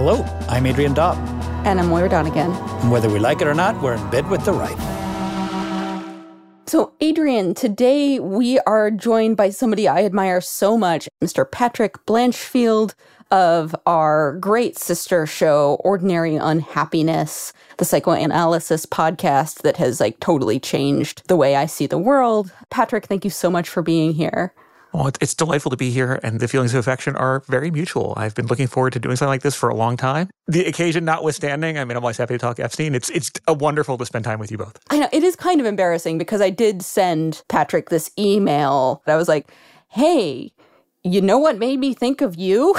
Hello, I'm Adrian Daub. And I'm Moira Donegan. And whether we like it or not, we're in bed with the right. So, Adrian, today we are joined by somebody I admire so much, Mr. Patrick Blanchfield of our great sister show, Ordinary Unhappiness, the psychoanalysis podcast that has totally changed the way I see the world. Patrick, thank you so much for being here. Well, it's delightful to be here, and the feelings of affection are very mutual. I've been looking forward to doing something like this for a long time. The occasion notwithstanding, I'm always happy to talk Epstein. It's wonderful to spend time with you both. I know, it is kind of embarrassing because I did send Patrick this email. I was like, hey, you know what made me think of you?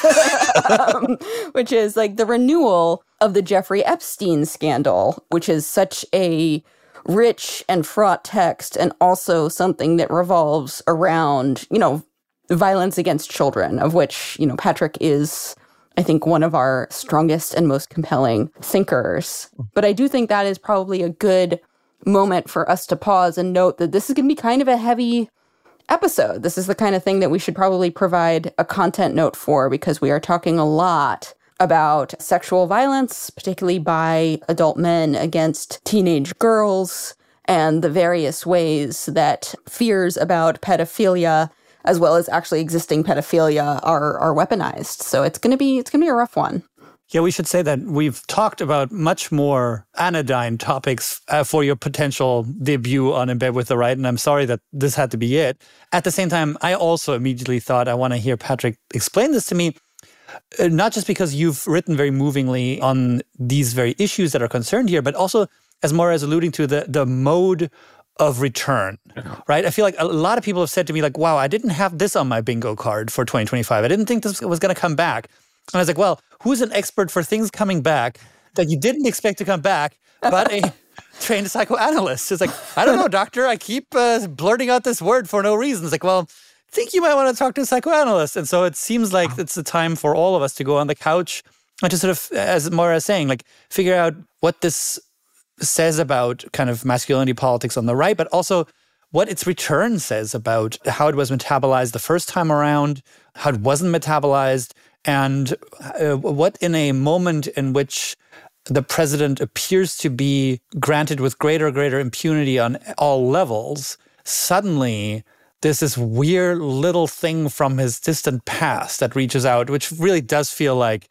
Which is the renewal of the Jeffrey Epstein scandal, which is such a rich and fraught text, and also something that revolves around, violence against children, of which, Patrick is, I think, one of our strongest and most compelling thinkers. But I do think that is probably a good moment for us to pause and note that this is going to be kind of a heavy episode. This is the kind of thing that we should probably provide a content note for, because we are talking a lot about sexual violence, particularly by adult men against teenage girls, and the various ways that fears about pedophilia, as well as actually existing pedophilia, are weaponized. So it's gonna be a rough one. Yeah, we should say that we've talked about much more anodyne topics for your potential debut on In Bed with the Right, and I'm sorry that this had to be it. At the same time, I also immediately thought I want to hear Patrick explain this to me. Not just because you've written very movingly on these very issues that are concerned here, but also, as Maura is alluding to, the mode of return, right? I feel like a lot of people have said to me, wow, I didn't have this on my bingo card for 2025. I didn't think this was going to come back. And I was like, well, who's an expert for things coming back that you didn't expect to come back, but a trained psychoanalyst? It's I don't know, doctor, I keep blurting out this word for no reason. It's well, I think you might want to talk to a psychoanalyst. And so it seems like it's the time for all of us to go on the couch and to sort of, as Maura is saying, figure out what this says about kind of masculinity politics on the right, but also what its return says about how it was metabolized the first time around, how it wasn't metabolized, and what in a moment in which the president appears to be granted with greater and greater impunity on all levels, suddenly there's this weird little thing from his distant past that reaches out, which really does feel like,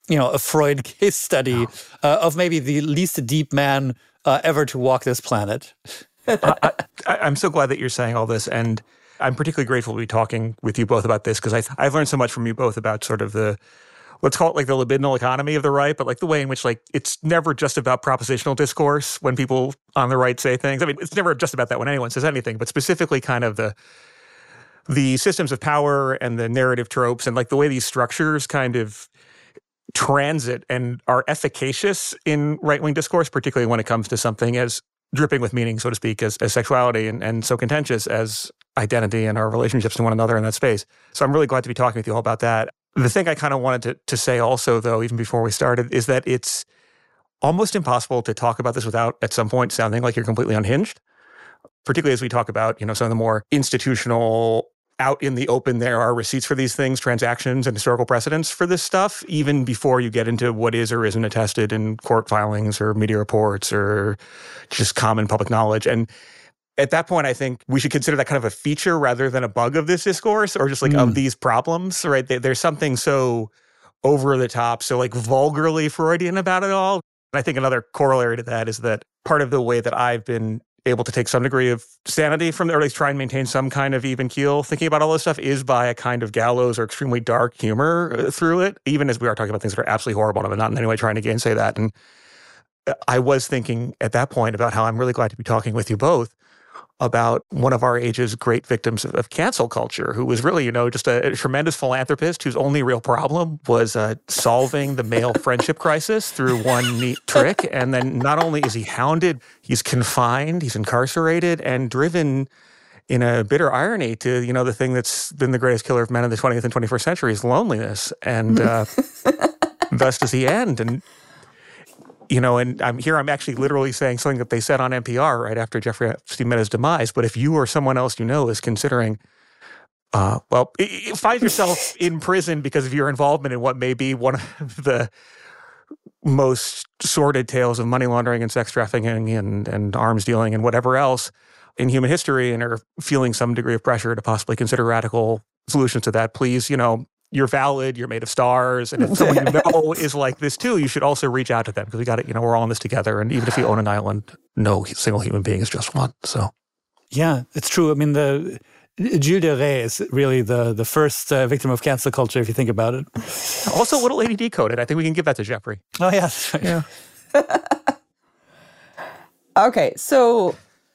a Freud case study of maybe the least deep man ever to walk this planet. I'm so glad that you're saying all this, and I'm particularly grateful to be talking with you both about this, because I've learned so much from you both about sort of the, let's call it the libidinal economy of the right, but the way in which it's never just about propositional discourse when people on the right say things. It's never just about that when anyone says anything, but specifically kind of the systems of power and the narrative tropes and the way these structures kind of transit and are efficacious in right-wing discourse, particularly when it comes to something as dripping with meaning, so to speak, as sexuality and so contentious as identity and our relationships to one another in that space. So I'm really glad to be talking with you all about that. The thing I kind of wanted to say also, though, even before we started, is that it's almost impossible to talk about this without, at some point, sounding like you're completely unhinged, particularly as we talk about, some of the more institutional, out in the open, there are receipts for these things, transactions, and historical precedents for this stuff, even before you get into what is or isn't attested in court filings or media reports or just common public knowledge. And at that point, I think we should consider that kind of a feature rather than a bug of this discourse, or just of these problems, right? There's something so over the top, so vulgarly Freudian about it all. And I think another corollary to that is that part of the way that I've been able to take some degree of sanity from, or at least try and maintain some kind of even keel thinking about all this stuff, is by a kind of gallows or extremely dark humor through it, even as we are talking about things that are absolutely horrible. And I'm not in any way trying to gainsay that. And I was thinking at that point about how I'm really glad to be talking with you both about one of our age's great victims of cancel culture, who was really, just a tremendous philanthropist whose only real problem was solving the male friendship crisis through one neat trick. And then not only is he hounded, he's confined, he's incarcerated, and driven in a bitter irony to, the thing that's been the greatest killer of men in the 20th and 21st century is loneliness. And thus does he end. And and I'm actually literally saying something that they said on NPR right after Jeffrey Epstein met his demise. But if you or someone else is considering Find yourself in prison because of your involvement in what may be one of the most sordid tales of money laundering and sex trafficking and arms dealing and whatever else in human history, and are feeling some degree of pressure to possibly consider radical solutions to that, please, you're valid, you're made of stars, and if someone you know is like this too, you should also reach out to them, because we got it, we're all in this together, and even if you own an island, no single human being is just one, so. Yeah, it's true. I mean, Gilles de Rais is really the first victim of cancel culture, if you think about it. Also, Little Lady Decoded. I think we can give that to Jeffrey. Oh, yeah. That's right. Yeah. Okay, so...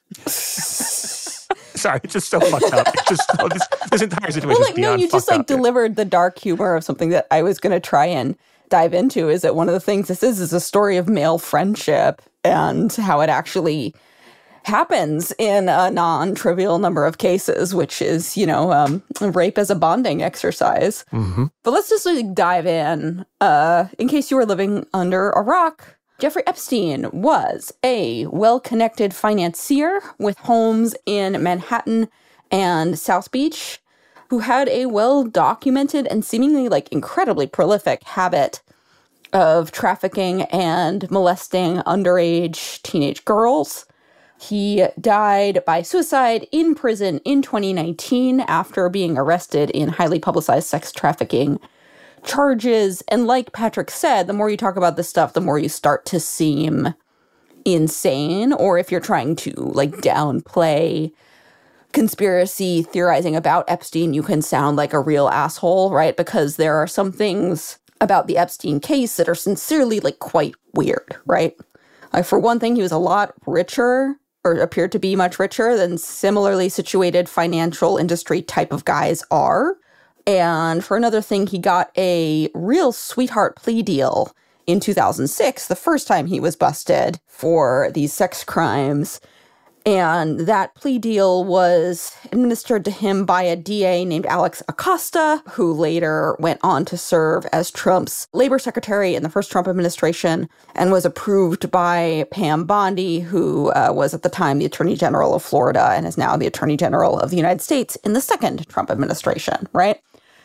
Sorry, it's just so fucked up. It's just this entire situation is beyond you just fucked up. delivered the dark humor of something that I was going to try and dive into, is that one of the things this is a story of male friendship and how it actually happens in a non-trivial number of cases, which is, rape as a bonding exercise. Mm-hmm. But let's just dive in case you were living under a rock. Jeffrey Epstein was a well-connected financier with homes in Manhattan and South Beach, who had a well-documented and seemingly incredibly prolific habit of trafficking and molesting underage teenage girls. He died by suicide in prison in 2019 after being arrested in highly publicized sex trafficking charges. And like Patrick said, the more you talk about this stuff, the more you start to seem insane, or if you're trying to downplay conspiracy theorizing about Epstein, you can sound like a real asshole, right? Because there are some things about the Epstein case that are sincerely quite weird, right? For one thing, he was a lot richer, or appeared to be much richer than similarly situated financial industry type of guys are. And for another thing, he got a real sweetheart plea deal in 2006, the first time he was busted for these sex crimes. And that plea deal was administered to him by a DA named Alex Acosta, who later went on to serve as Trump's labor secretary in the first Trump administration, and was approved by Pam Bondi, who was at the time the Attorney General of Florida and is now the Attorney General of the United States in the second Trump administration, right?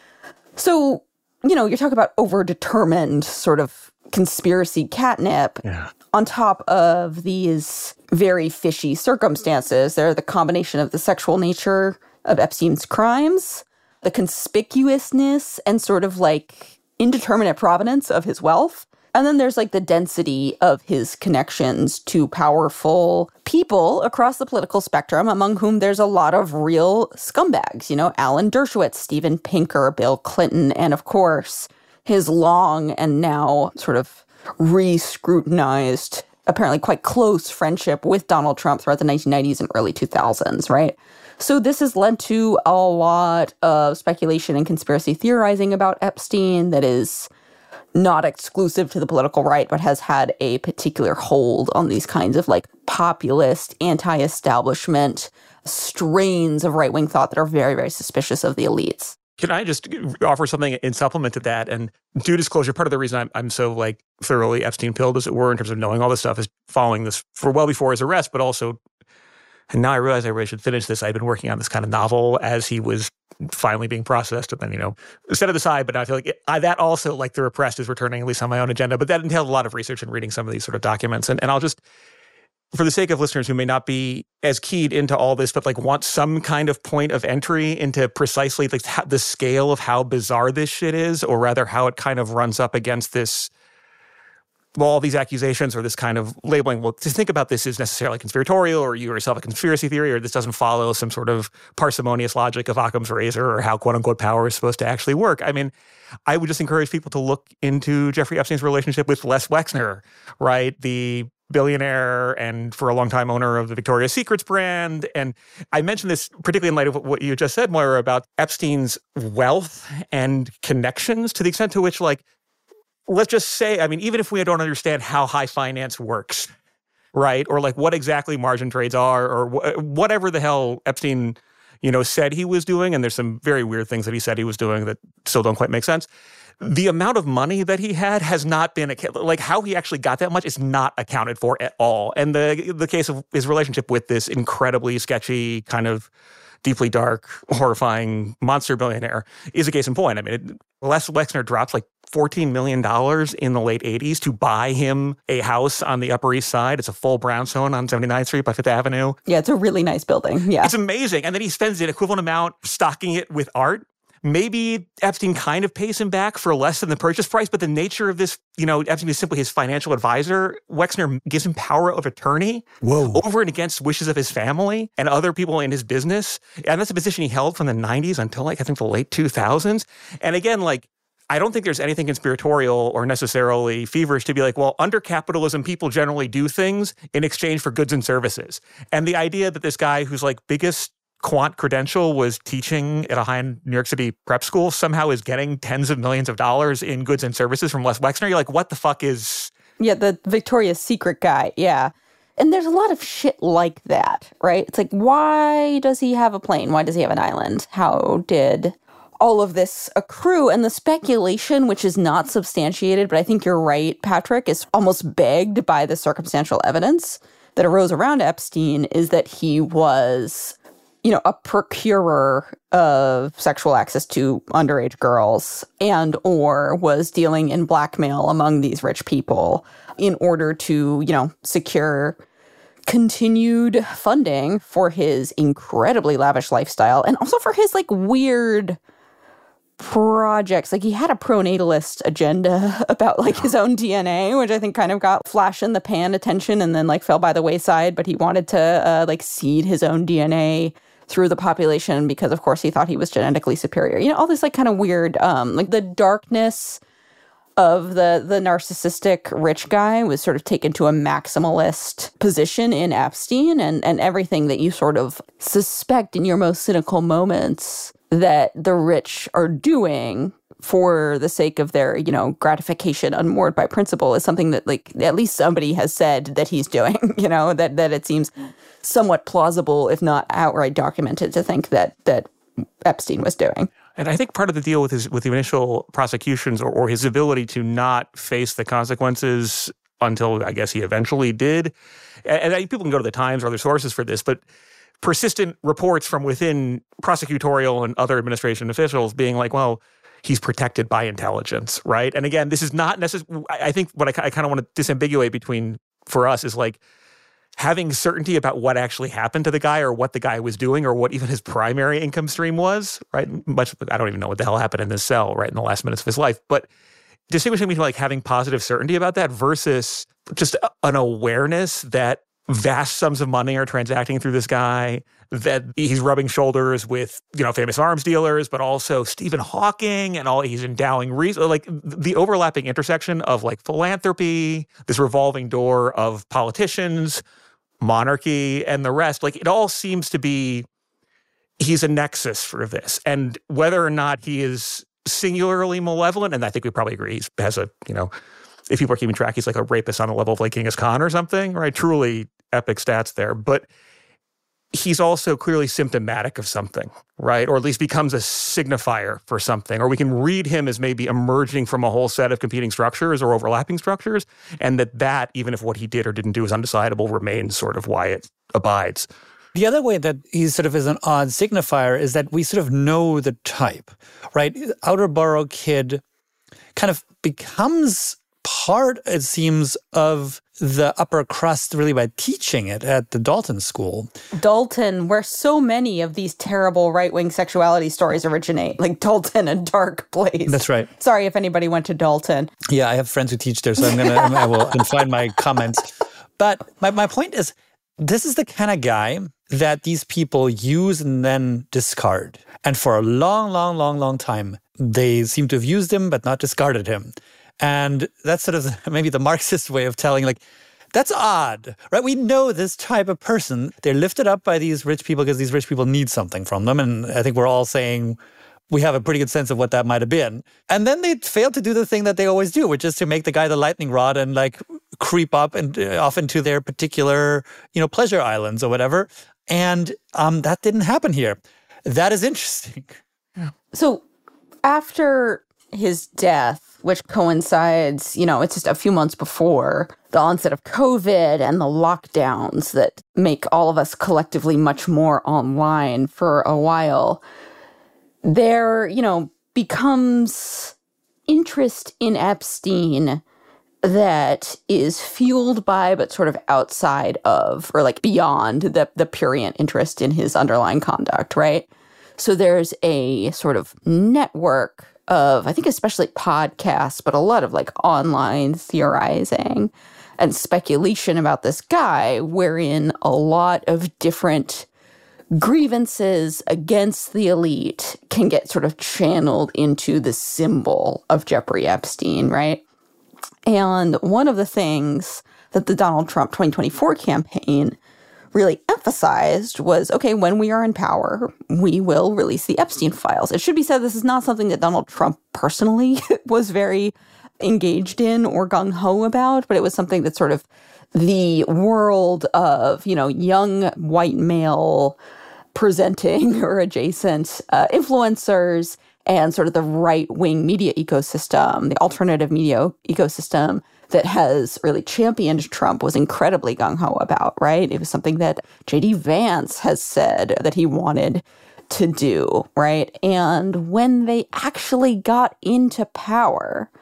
So, you're talking about overdetermined sort of conspiracy catnip. Yeah. On top of these very fishy circumstances, they're the combination of the sexual nature of Epstein's crimes, the conspicuousness and sort of indeterminate provenance of his wealth. And then there's the density of his connections to powerful people across the political spectrum, among whom there's a lot of real scumbags, Alan Dershowitz, Steven Pinker, Bill Clinton, and of course, his long and now sort of re-scrutinized, apparently quite close friendship with Donald Trump throughout the 1990s and early 2000s, right? So this has led to a lot of speculation and conspiracy theorizing about Epstein that is not exclusive to the political right, but has had a particular hold on these kinds of populist, anti-establishment strains of right-wing thought that are very, very suspicious of the elites. Can I just offer something in supplement to that? And due disclosure, part of the reason I'm so thoroughly Epstein-pilled, as it were, in terms of knowing all this stuff, is following this for well before his arrest, but also, and now I realize I really should finish this. I'd been working on this kind of novel as he was finally being processed, and then, set it aside. But I feel that also, The Repressed, is returning, at least on my own agenda. But that entailed a lot of research and reading some of these sort of documents. And I'll just, for the sake of listeners who may not be as keyed into all this, but want some kind of point of entry into precisely the scale of how bizarre this shit is, or rather how it kind of runs up against this, all these accusations or this kind of labeling, to think about this is necessarily conspiratorial, or you yourself a conspiracy theory, or this doesn't follow some sort of parsimonious logic of Occam's razor, or how quote-unquote power is supposed to actually work. I mean, I would just encourage people to look into Jeffrey Epstein's relationship with Les Wexner, right? The billionaire and for a long time owner of the Victoria's Secrets brand. And I mentioned this particularly in light of what you just said, Moira, about Epstein's wealth and connections, to the extent to which, let's just say, I mean, even if we don't understand how high finance works, right? Or what exactly margin trades are, or whatever the hell Epstein, said he was doing, and there's some very weird things that he said he was doing that still don't quite make sense. The amount of money that he had has not been, how he actually got that much is not accounted for at all. And the case of his relationship with this incredibly sketchy kind of deeply dark, horrifying monster billionaire, is a case in point. I mean, Les Wexner dropped like $14 million in the late 80s to buy him a house on the Upper East Side. It's a full brownstone on 79th Street by Fifth Avenue. Yeah, it's a really nice building. Yeah. It's amazing. And then he spends an equivalent amount stocking it with art. Maybe Epstein kind of pays him back for less than the purchase price, but the nature of this, Epstein is simply his financial advisor. Wexner gives him power of attorney over and against wishes of his family and other people in his business. And that's a position he held from the 90s until I think the late 2000s. And again, I don't think there's anything conspiratorial or necessarily feverish to be like, well, under capitalism, people generally do things in exchange for goods and services. And the idea that this guy whose biggest quant credential was teaching at a high-end New York City prep school somehow is getting tens of millions of dollars in goods and services from Les Wexner. You're like, what the fuck is... Yeah, the Victoria's Secret guy, yeah. And there's a lot of shit like that, right? It's like, why does he have a plane? Why does he have an island? How did all of this accrue? And the speculation, which is not substantiated, but I think you're right, Patrick, is almost begged by the circumstantial evidence that arose around Epstein, is that he was... a procurer of sexual access to underage girls and or was dealing in blackmail among these rich people in order to, secure continued funding for his incredibly lavish lifestyle and also for his weird projects. He had a pronatalist agenda about his own DNA, which I think kind of got flash in the pan attention and then fell by the wayside, but he wanted to seed his own DNA through the population because, of course, he thought he was genetically superior. All this kind of weird, the darkness of the narcissistic rich guy was sort of taken to a maximalist position in Epstein, and everything that you sort of suspect in your most cynical moments that the rich are doing for the sake of their, gratification unmoored by principle is something that at least somebody has said that he's doing, that it seems somewhat plausible, if not outright documented, to think that Epstein was doing. And I think part of the deal with the initial prosecutions or his ability to not face the consequences until I guess he eventually did, and people can go to the Times or other sources for this, but persistent reports from within prosecutorial and other administration officials being like, well, he's protected by intelligence, right? And again, this is not necessarily, I think what I kind of want to disambiguate between, for us, is having certainty about what actually happened to the guy or what the guy was doing or what even his primary income stream was, right? I don't even know what the hell happened in this cell, right, in the last minutes of his life. But distinguishing between having positive certainty about that versus just an awareness that vast sums of money are transacting through this guy, that he's rubbing shoulders with, famous arms dealers, but also Stephen Hawking and all, he's endowing the overlapping intersection of philanthropy, this revolving door of politicians, monarchy, and the rest. It all seems to be, he's a nexus for this. And whether or not he is singularly malevolent, and I think we probably agree, he has a, if people are keeping track, he's a rapist on the level of Genghis Khan or something, right? Truly epic stats there. But he's also clearly symptomatic of something, right? Or at least becomes a signifier for something. Or we can read him as maybe emerging from a whole set of competing structures or overlapping structures, and that, even if what he did or didn't do is undecidable, remains sort of why it abides. The other way that he sort of is an odd signifier is that we sort of know the type, right? Outer Borough Kid kind of becomes part, it seems, of the upper crust really by teaching it at the Dalton School. Dalton, where so many of these terrible right-wing sexuality stories originate. Dalton, a dark place. That's right. Sorry if anybody went to Dalton. Yeah, I have friends who teach there, so I will confine my comments. But my point is, this is the kind of guy that these people use and then discard. And for a long time, they seem to have used him but not discarded him. And that's sort of maybe the Marxist way of telling, that's odd, right? We know this type of person. They're lifted up by these rich people because these rich people need something from them. And I think we're all saying we have a pretty good sense of what that might have been. And then they fail to do the thing that they always do, which is to make the guy the lightning rod and creep up and off into their particular, pleasure islands or whatever. And that didn't happen here. That is interesting. So after his death, which coincides, it's just a few months before the onset of COVID and the lockdowns that make all of us collectively much more online for a while, there, becomes interest in Epstein that is fueled by, but sort of outside of, or like beyond the prurient interest in his underlying conduct, right? So there's a sort of network of, I think especially podcasts, but a lot of like online theorizing and speculation about this guy, wherein a lot of different grievances against the elite can get sort of channeled into the symbol of Jeffrey Epstein, right? And one of the things that the Donald Trump 2024 campaign really emphasized was, okay, when we are in power, we will release the Epstein files. It should be said this is not something that Donald Trump personally was very engaged in or gung-ho about, but it was something that sort of the world of, young white male presenting or adjacent influencers and sort of the right-wing media ecosystem, the alternative media ecosystem that has really championed Trump was incredibly gung-ho about, right? It was something that J.D. Vance has said that he wanted to do, right? And when they actually got into power,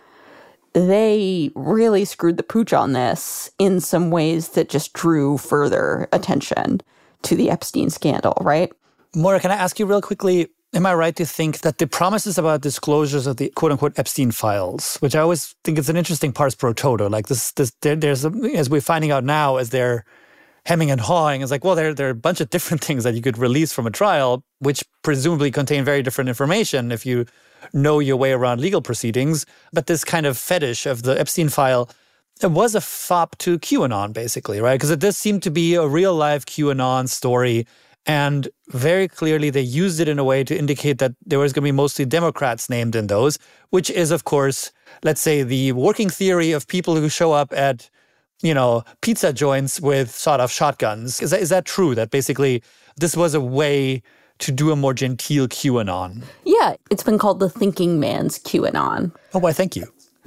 they really screwed the pooch on this in some ways that just drew further attention to the Epstein scandal, right? Maura, can I ask you real quickly, am I right to think that the promises about disclosures of the quote-unquote Epstein files, which I always think is an interesting pars pro toto, like there's as we're finding out now, as they're hemming and hawing, it's like, well, there are a bunch of different things that you could release from a trial, which presumably contain very different information if you know your way around legal proceedings. But this kind of fetish of the Epstein file, it was a fop to QAnon, basically, right? Because it does seem to be a real-life QAnon story. And very clearly, they used it in a way to indicate that there was going to be mostly Democrats named in those, which is, of course, let's say, the working theory of people who show up at, pizza joints with sawed-off shotguns. Is that true, that basically this was a way to do a more genteel QAnon? Yeah, it's been called the thinking man's QAnon. Oh, why, thank you.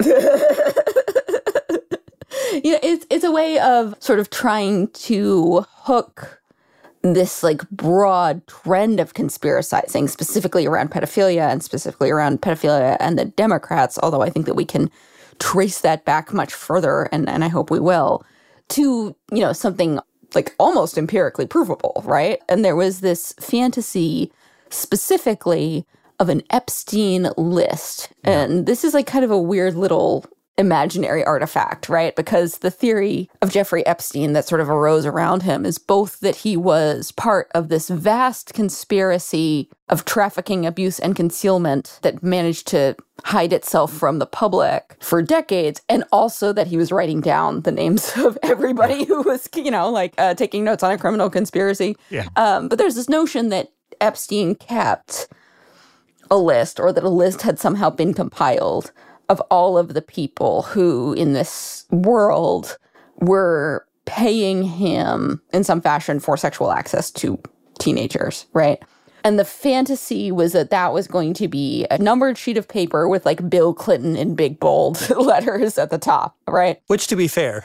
It's a way of sort of trying to hook this like broad trend of conspiracizing, specifically around pedophilia and the Democrats, although I think that we can trace that back much further, and I hope we will, to, something like almost empirically provable, right? And there was this fantasy specifically of an Epstein list. Yeah. And this is like kind of a weird little imaginary artifact, right? Because the theory of Jeffrey Epstein that sort of arose around him is both that he was part of this vast conspiracy of trafficking, abuse, and concealment that managed to hide itself from the public for decades, and also that he was writing down the names of everybody who was, taking notes on a criminal conspiracy. Yeah. But there's this notion that Epstein kept a list, or that a list had somehow been compiled of all of the people who in this world were paying him in some fashion for sexual access to teenagers, right? And the fantasy was that was going to be a numbered sheet of paper with like Bill Clinton in big bold letters at the top, right? Which, to be fair,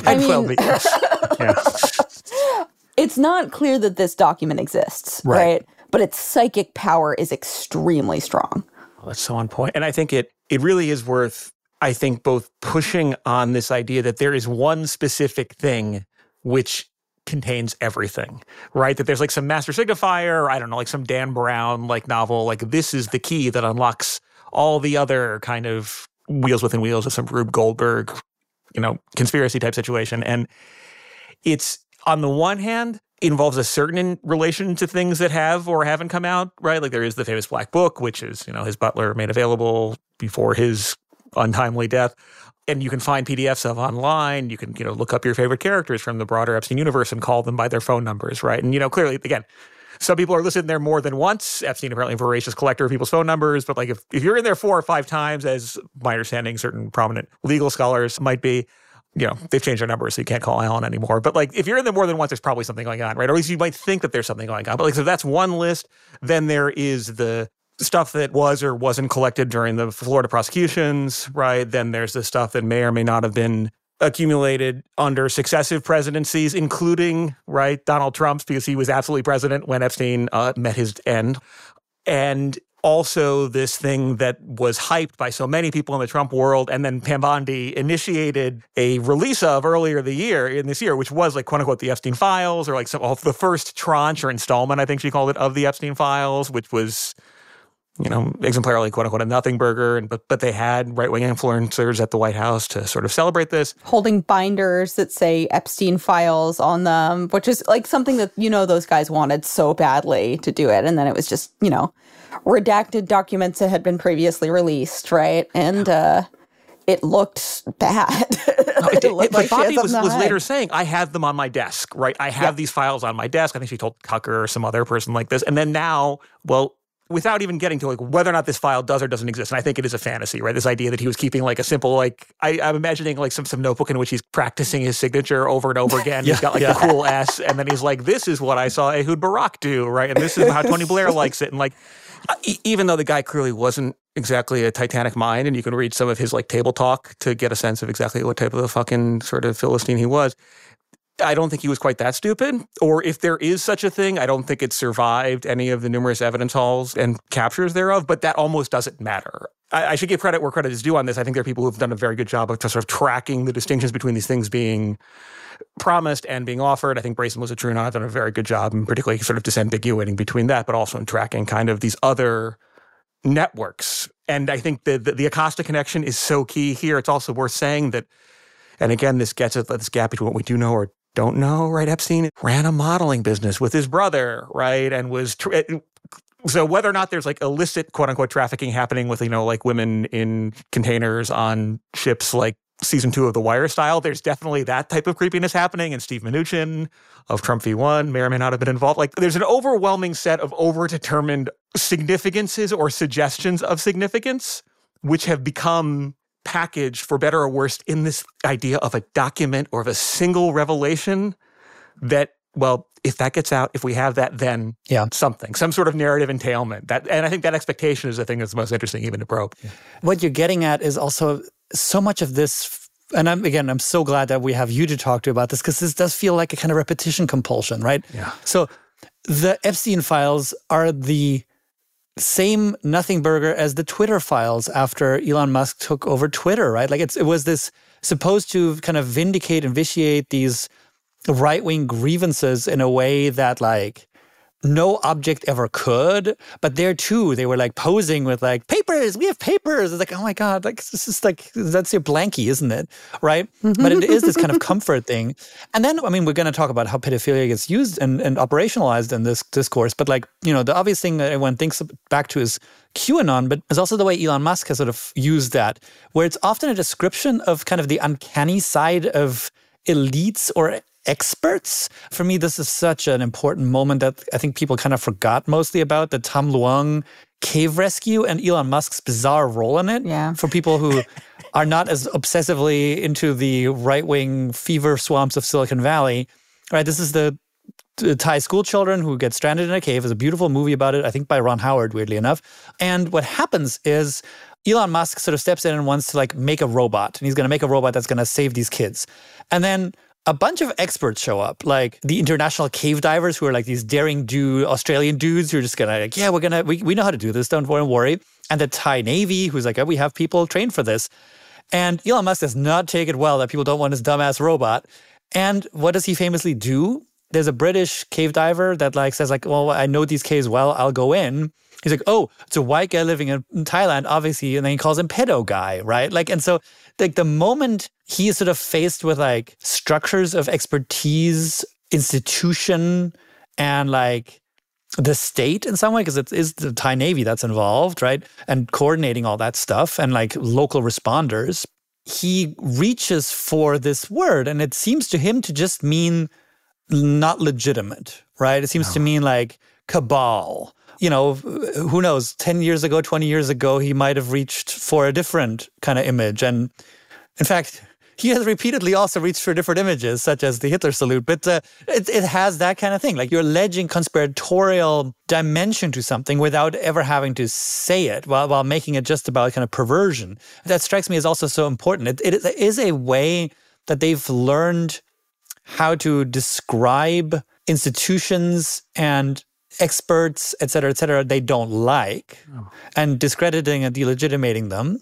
it's not clear that this document exists, right? But its psychic power is extremely strong. Well, that's so on point. And I think it really is worth, I think, both pushing on this idea that there is one specific thing which contains everything, right? That there's like some master signifier, or I don't know, like some Dan Brown like novel, like this is the key that unlocks all the other kind of wheels within wheels of some Rube Goldberg, conspiracy type situation. And it's, on the one hand, involves a certain relation to things that have or haven't come out, right? Like there is the famous Black Book, which is, his butler made available before his untimely death. And you can find PDFs of online. You can, look up your favorite characters from the broader Epstein universe and call them by their phone numbers, right? And, clearly, again, some people are listed in there more than once. Epstein apparently a voracious collector of people's phone numbers. But like if you're in there 4 or 5 times, as my understanding certain prominent legal scholars might be, they've changed their numbers, so you can't call Alan anymore. But like, if you're in there more than once, there's probably something going on, right? Or at least you might think that there's something going on. But like, so that's one list. Then there is the stuff that was or wasn't collected during the Florida prosecutions, right? Then there's the stuff that may or may not have been accumulated under successive presidencies, including, right, Donald Trump's, because he was absolutely president when Epstein met his end. And also this thing that was hyped by so many people in the Trump world, and then Pam Bondi initiated a release of earlier this year, which was like, quote unquote, the Epstein files, or like some of the first tranche or installment, I think she called it, of the Epstein files, which was, exemplarily, quote unquote, a nothing burger. But they had right-wing influencers at the White House to sort of celebrate this. Holding binders that say Epstein files on them, which is like something that, those guys wanted so badly to do it. And then it was just, redacted documents that had been previously released, right? And it looked bad. But Bondi was later saying, I have them on my desk, right? I have these files on my desk. I think she told Tucker or some other person like this. And then now, without even getting to like whether or not this file does or doesn't exist, and I think it is a fantasy, right? This idea that he was keeping like a simple, like, I'm imagining like some notebook in which he's practicing his signature over and over again. He's got like the cool S, and then he's like, this is what I saw Ehud Barak do, right? And this is how Tony Blair likes it. And like, even though the guy clearly wasn't exactly a Titanic mind, and you can read some of his like table talk to get a sense of exactly what type of a fucking sort of Philistine he was, I don't think he was quite that stupid. Or if there is such a thing, I don't think it survived any of the numerous evidence hauls and captures thereof, but that almost doesn't matter. I should give credit where credit is due on this. I think there are people who have done a very good job of sort of tracking the distinctions between these things being promised and being offered. I think Brayson Lizatruna have done a very good job, and particularly sort of disambiguating between that, but also in tracking kind of these other networks. And I think the Acosta connection is so key here. It's also worth saying that, and again, this gets at this gap between what we do know or don't know, right? Epstein ran a modeling business with his brother, right? And was so whether or not there's like illicit, quote unquote, trafficking happening with, like women in containers on ships like season 2 of The Wire style, there's definitely that type of creepiness happening. And Steve Mnuchin of Trump v1 may or may not have been involved. Like, there's an overwhelming set of overdetermined significances or suggestions of significance, which have become packaged, for better or worse, in this idea of a document or of a single revelation that, if that gets out, if we have that, then something, some sort of narrative entailment. And I think that expectation is the thing that's most interesting even to probe. Yeah. What you're getting at is also so much of this, and I'm so glad that we have you to talk to about this, because this does feel like a kind of repetition compulsion, right? Yeah. So the Epstein files are the same nothing burger as the Twitter files after Elon Musk took over Twitter, right? Like it was this supposed to kind of vindicate and vitiate these right-wing grievances in a way that like no object ever could. But there too, they were like posing with like, papers, we have papers. It's like, oh my God, like this is like, that's your blankie, isn't it? Right? But it is this kind of comfort thing. And then, we're going to talk about how pedophilia gets used and operationalized in this discourse. But like, the obvious thing that everyone thinks back to is QAnon, but it's also the way Elon Musk has sort of used that, where it's often a description of kind of the uncanny side of elites or experts. For me, this is such an important moment that I think people kind of forgot mostly about, the Tham Luang cave rescue and Elon Musk's bizarre role in it. Yeah. For people who are not as obsessively into the right-wing fever swamps of Silicon Valley, right? This is the Thai school children who get stranded in a cave. There's a beautiful movie about it, I think by Ron Howard, weirdly enough. And what happens is Elon Musk sort of steps in and wants to like make a robot. And he's going to make a robot that's going to save these kids. And then a bunch of experts show up, like the international cave divers who are like these daring Australian dudes who are just gonna like, we know how to do this, don't worry. And the Thai Navy, who's like, we have people trained for this. And Elon Musk does not take it well that people don't want his dumbass robot. And what does he famously do? There's a British cave diver that like says like, well, I know these caves well, I'll go in. He's like, oh, it's a white guy living in Thailand, obviously. And then he calls him pedo guy, right? Like, and so like the moment he is sort of faced with like structures of expertise, institution, and like the state in some way, because it is the Thai Navy that's involved, right? And coordinating all that stuff and like local responders, he reaches for this word. And it seems to him to just mean not legitimate, right? It seems to mean like cabal. Who knows, 10 years ago, 20 years ago, he might have reached for a different kind of image. And in fact, he has repeatedly also reached for different images, such as the Hitler salute. But it has that kind of thing. Like you're alleging conspiratorial dimension to something without ever having to say it, while making it just about kind of perversion. That strikes me as also so important. It is a way that they've learned how to describe institutions and experts, et cetera, they don't like, and discrediting and delegitimating them.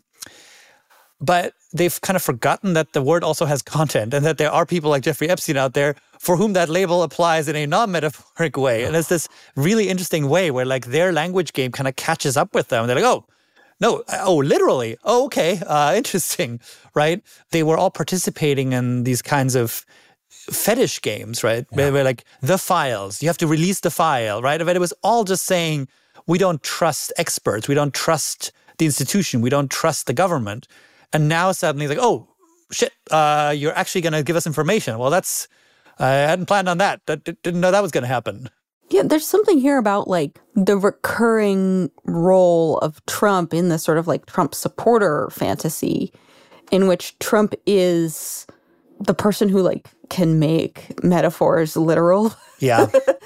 But they've kind of forgotten that the word also has content and that there are people like Jeffrey Epstein out there for whom that label applies in a non-metaphoric way. And it's this really interesting way where like their language game kind of catches up with them. They're like, oh, no, oh, literally. Oh, okay, interesting, right? They were all participating in these kinds of fetish games, right? Yeah. Where like the files, you have to release the file, right? But it was all just saying, we don't trust experts. We don't trust the institution. We don't trust the government. And now suddenly it's like, oh, shit, you're actually going to give us information. Well, I hadn't planned on that. Didn't know that was going to happen. Yeah, there's something here about like the recurring role of Trump in the sort of like Trump supporter fantasy in which Trump is the person who like can make metaphors literal. Yeah.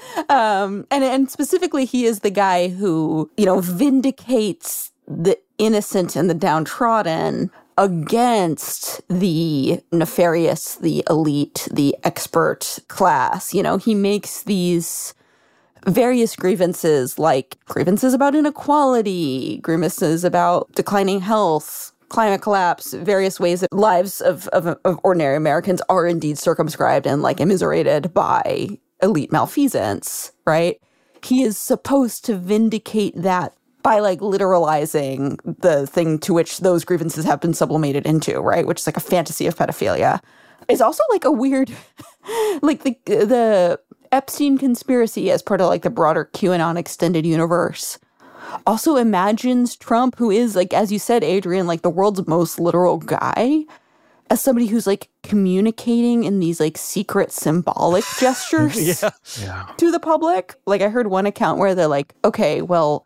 And specifically, he is the guy who, vindicates the innocent and the downtrodden against the nefarious, the elite, the expert class. He makes these various grievances, like grievances about inequality, grievances about declining health, climate collapse, various ways that lives of ordinary Americans are indeed circumscribed and like immiserated by elite malfeasance, right? He is supposed to vindicate that by like literalizing the thing to which those grievances have been sublimated into, right? Which is like a fantasy of pedophilia. It's also like a weird, like the Epstein conspiracy as part of like the broader QAnon extended universe also imagines Trump, who is like, as you said, Adrian, like the world's most literal guy, as somebody who's like communicating in these like secret symbolic gestures to the public. Like I heard one account where they're like, okay, well,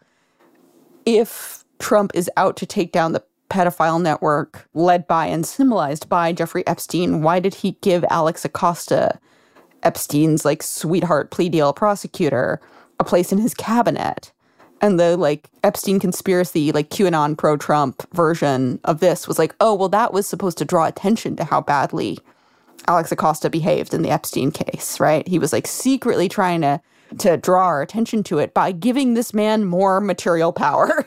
if Trump is out to take down the pedophile network led by and symbolized by Jeffrey Epstein, why did he give Alex Acosta, Epstein's like sweetheart plea deal prosecutor, a place in his cabinet? And the like Epstein conspiracy, like QAnon pro-Trump version of this was like, oh, well, that was supposed to draw attention to how badly Alex Acosta behaved in the Epstein case, right? He was like secretly trying to draw our attention to it by giving this man more material power,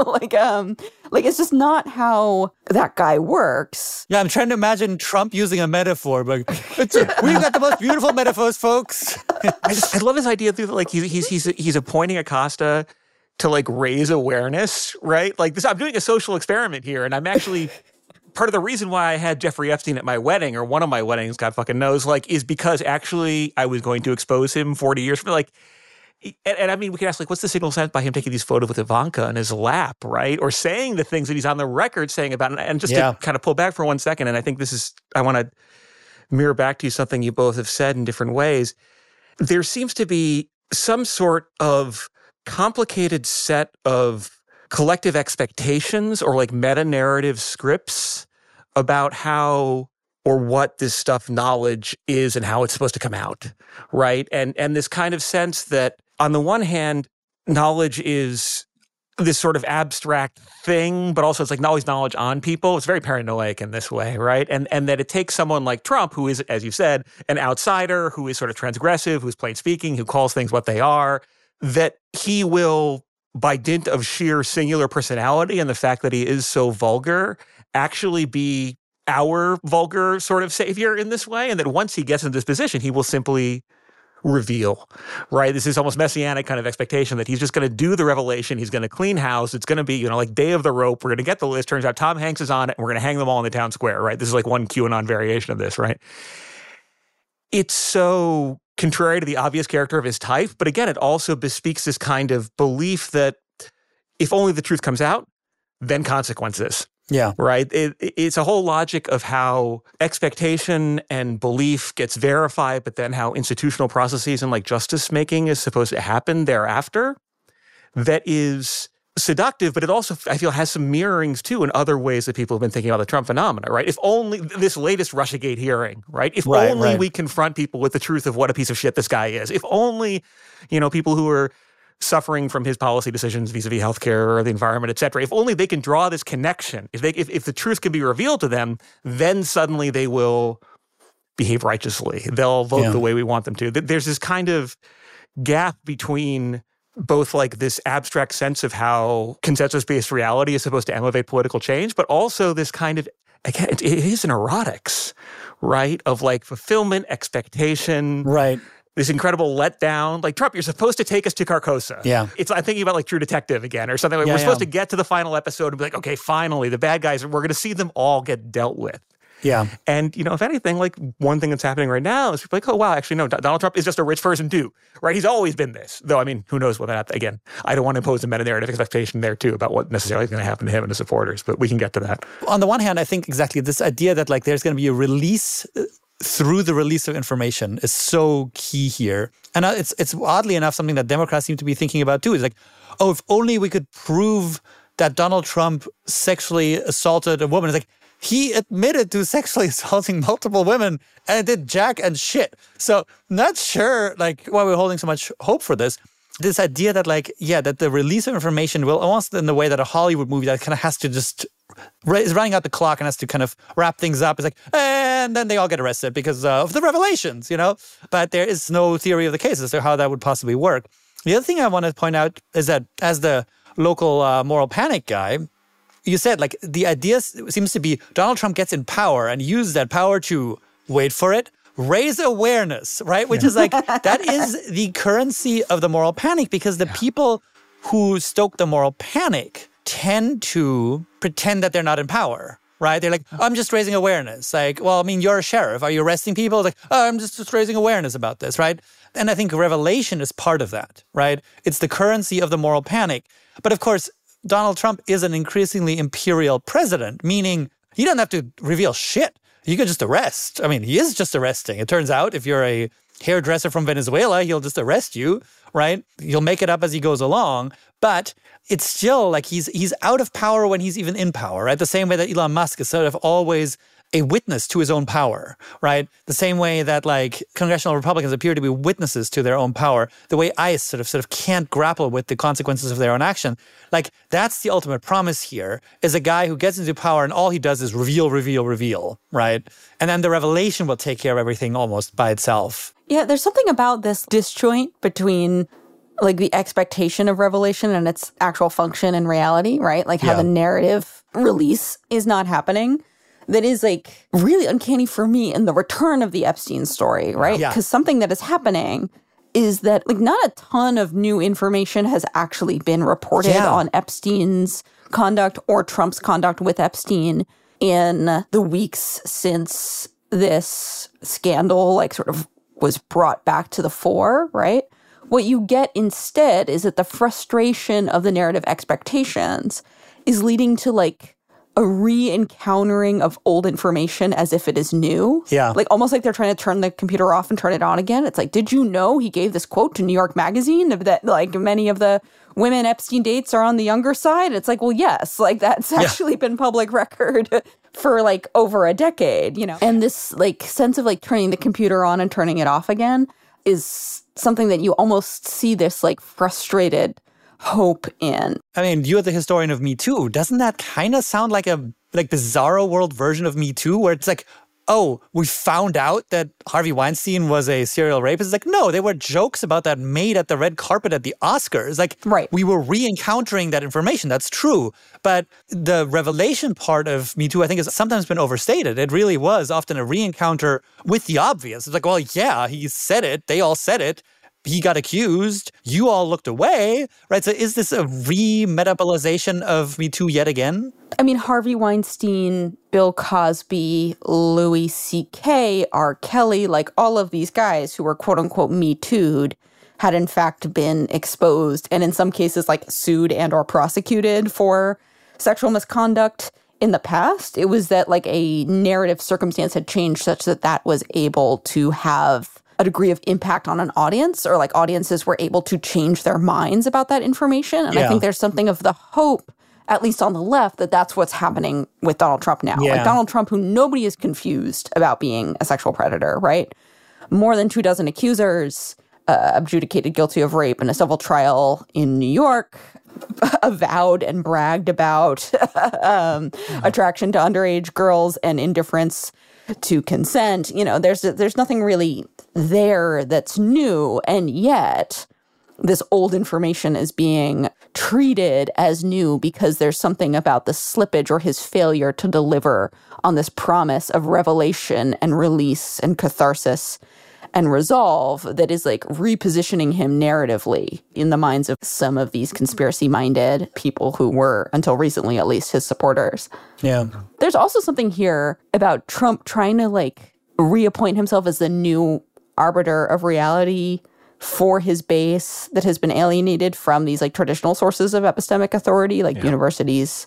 like it's just not how that guy works. Yeah, I'm trying to imagine Trump using a metaphor, but we've got the most beautiful metaphors, folks. I love this idea that like he's appointing Acosta to like raise awareness, right? Like this, I'm doing a social experiment here, and I'm actually part of the reason why I had Jeffrey Epstein at my wedding, or one of my weddings, God fucking knows, like, is because actually I was going to expose him 40 years from, like, and I mean, we could ask, like, what's the signal sent by him taking these photos with Ivanka in his lap, right? Or saying the things that he's on the record saying about it. And just to kind of pull back for 1 second, and I think I want to mirror back to you something you both have said in different ways. There seems to be some sort of complicated set of collective expectations or like meta-narrative scripts about how or what this stuff knowledge is and how it's supposed to come out, right? And this kind of sense that on the one hand, knowledge is this sort of abstract thing, but also it's like always knowledge on people. It's very paranoid in this way, right? And that it takes someone like Trump, who is, as you said, an outsider, who is sort of transgressive, who's plain speaking, who calls things what they are, that he will, by dint of sheer singular personality and the fact that he is so vulgar, actually be our vulgar sort of savior in this way. And that once he gets in this position, he will simply reveal, right? This is almost messianic kind of expectation that he's just going to do the revelation. He's going to clean house. It's going to be, like Day of the Rope. We're going to get the list. Turns out Tom Hanks is on it, and we're going to hang them all in the town square, right? This is like one QAnon variation of this, right? It's so contrary to the obvious character of his type. But again, it also bespeaks this kind of belief that if only the truth comes out, then consequences. Yeah. Right? It's a whole logic of how expectation and belief gets verified, but then how institutional processes and like justice making is supposed to happen thereafter. That is seductive, but it also, I feel, has some mirrorings too in other ways that people have been thinking about the Trump phenomena, right? If only this latest Russiagate hearing, right? If only we confront people with the truth of what a piece of shit this guy is. If only, people who are suffering from his policy decisions vis-a-vis healthcare or the environment, et cetera, if only they can draw this connection, if the truth can be revealed to them, then suddenly they will behave righteously. They'll vote the way we want them to. There's this kind of gap between both like this abstract sense of how consensus-based reality is supposed to elevate political change, but also this kind of, again, it is an erotics, right? Of like fulfillment, expectation. Right. This incredible letdown. Like, Trump, you're supposed to take us to Carcosa. Yeah. I'm thinking about like True Detective again or something. Like we're supposed to get to the final episode and be like, okay, finally, the bad guys, we're going to see them all get dealt with. Yeah. And, if anything, like one thing that's happening right now is people are like, oh, wow, actually, no, Donald Trump is just a rich person too, right? He's always been this. Though, I mean, who knows whether that, again, I don't want to impose a meta-narrative expectation there too about what necessarily is going to happen to him and his supporters, but we can get to that. On the one hand, I think exactly this idea that like there's going to be a release through the release of information is so key here. And it's oddly enough something that Democrats seem to be thinking about too. It's like, oh, if only we could prove that Donald Trump sexually assaulted a woman. It's like, he admitted to sexually assaulting multiple women and did jack and shit. So not sure like why we're holding so much hope for this. This idea that like, that the release of information will almost in the way that a Hollywood movie that kind of has to just is running out the clock and has to kind of wrap things up. It's like, and then they all get arrested because of the revelations, But there is no theory of the case as to how that would possibly work. The other thing I want to point out is that as the local moral panic guy, you said, like, the idea seems to be Donald Trump gets in power and uses that power to, wait for it, raise awareness, right? Which is like, that is the currency of the moral panic because the people who stoke the moral panic tend to pretend that they're not in power, right? They're like, I'm just raising awareness. Like, well, I mean, you're a sheriff. Are you arresting people? Like, oh, I'm just raising awareness about this, right? And I think revelation is part of that, right? It's the currency of the moral panic. But of course, Donald Trump is an increasingly imperial president, meaning he doesn't have to reveal shit. You can just arrest. I mean, he is just arresting. It turns out if you're a hairdresser from Venezuela, he'll just arrest you, right? He'll make it up as he goes along. But it's still like he's out of power when he's even in power, right? The same way that Elon Musk is sort of always a witness to his own power, right? The same way that like congressional Republicans appear to be witnesses to their own power, the way ICE sort of can't grapple with the consequences of their own action. Like that's the ultimate promise here is a guy who gets into power and all he does is reveal, right? And then the revelation will take care of everything almost by itself. Yeah, there's something about this disjoint between like the expectation of revelation and its actual function in reality, right? Like how the narrative release is not happening. That is like really uncanny for me in the return of the Epstein story, right? Because something that is happening is that like not a ton of new information has actually been reported on Epstein's conduct or Trump's conduct with Epstein in the weeks since this scandal like sort of was brought back to the fore, right? What you get instead is that the frustration of the narrative expectations is leading to like a re-encountering of old information as if it is new. Yeah. Like almost like they're trying to turn the computer off and turn it on again. It's like, did you know he gave this quote to New York Magazine that like many of the women Epstein dates are on the younger side? It's like, well, yes, like that's actually been public record for like over a decade, And this like sense of like turning the computer on and turning it off again is something that you almost see this like frustrated hope in. I mean, you're the historian of Me Too. Doesn't that kind of sound like a bizarro world version of Me Too, where it's like, oh, we found out that Harvey Weinstein was a serial rapist? It's like, no, they were jokes about that made at the red carpet at the Oscars. Like, we were re-encountering that information. That's true. But the revelation part of Me Too, I think, has sometimes been overstated. It really was often a re-encounter with the obvious. It's like, well, yeah, he said it. They all said it. He got accused. You all looked away, right? So is this a re-metabolization of Me Too yet again? I mean, Harvey Weinstein, Bill Cosby, Louis C.K., R. Kelly, like all of these guys who were quote unquote Me Too'd had in fact been exposed and in some cases like sued and or prosecuted for sexual misconduct in the past. It was that like a narrative circumstance had changed such that that was able to have a degree of impact on an audience, or like audiences were able to change their minds about that information. And I think there's something of the hope, at least on the left, that that's what's happening with Donald Trump now. Like Donald Trump, who nobody is confused about being a sexual predator, right? More than 24 accusers, adjudicated guilty of rape in a civil trial in New York, avowed and bragged about attraction to underage girls and indifference to consent. You know, there's nothing really there that's new, and yet this old information is being treated as new because there's something about the slippage or his failure to deliver on this promise of revelation and release and catharsis and resolve that is like repositioning him narratively in the minds of some of these conspiracy-minded people who were, until recently at least, his supporters. Yeah. There's also something here about Trump trying to like reappoint himself as the new arbiter of reality for his base that has been alienated from these like traditional sources of epistemic authority, like universities,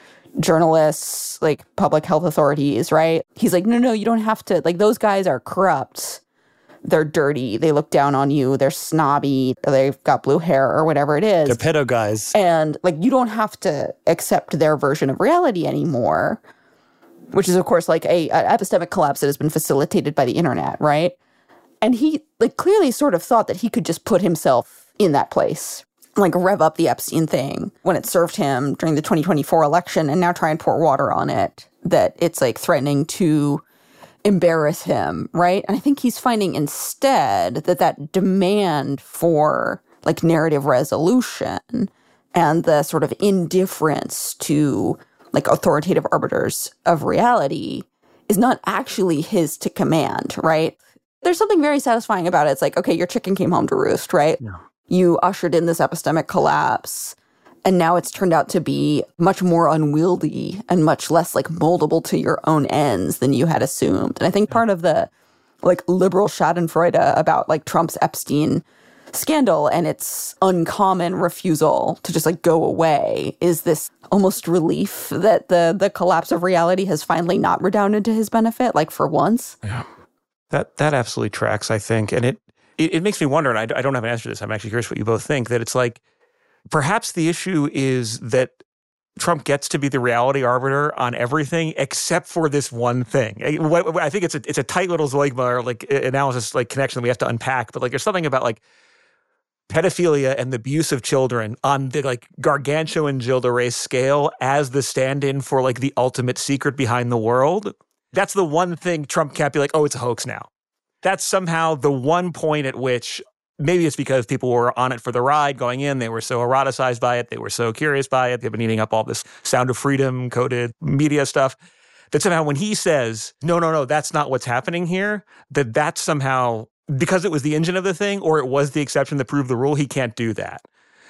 journalists, like public health authorities, right? He's like, no, you don't have to, like, those guys are corrupt. They're dirty. They look down on you. They're snobby. They've got blue hair or whatever it is. They're pedo guys. And like, you don't have to accept their version of reality anymore, which is, of course, like an epistemic collapse that has been facilitated by the internet, right? And he like clearly sort of thought that he could just put himself in that place, like rev up the Epstein thing when it served him during the 2024 election, and now try and pour water on it, that it's like threatening to embarrass him, right? And I think he's finding instead that demand for like narrative resolution and the sort of indifference to like authoritative arbiters of reality is not actually his to command, right? There's something very satisfying about it. It's like, okay, your chicken came home to roost, right? Yeah. You ushered in this epistemic collapse, and now it's turned out to be much more unwieldy and much less like moldable to your own ends than you had assumed. And I think part of the like liberal schadenfreude about like Trump's Epstein scandal and its uncommon refusal to just like go away is this almost relief that the collapse of reality has finally not redounded to his benefit, like for once. Yeah. That absolutely tracks, I think. And it makes me wonder, and I don't have an answer to this, I'm actually curious what you both think, that it's like, perhaps the issue is that Trump gets to be the reality arbiter on everything except for this one thing. I think it's a tight little zoigma or like analysis, like connection that we have to unpack. But like there's something about like pedophilia and the abuse of children on the like gargantuan Gilles de Rais scale as the stand-in for like the ultimate secret behind the world. That's the one thing Trump can't be like, oh, it's a hoax now. That's somehow the one point at which, maybe it's because people were on it for the ride going in. They were so eroticized by it. They were so curious by it. They've been eating up all this Sound of Freedom coded media stuff. That somehow when he says, no, that's not what's happening here, that's somehow, because it was the engine of the thing or it was the exception that proved the rule, he can't do that.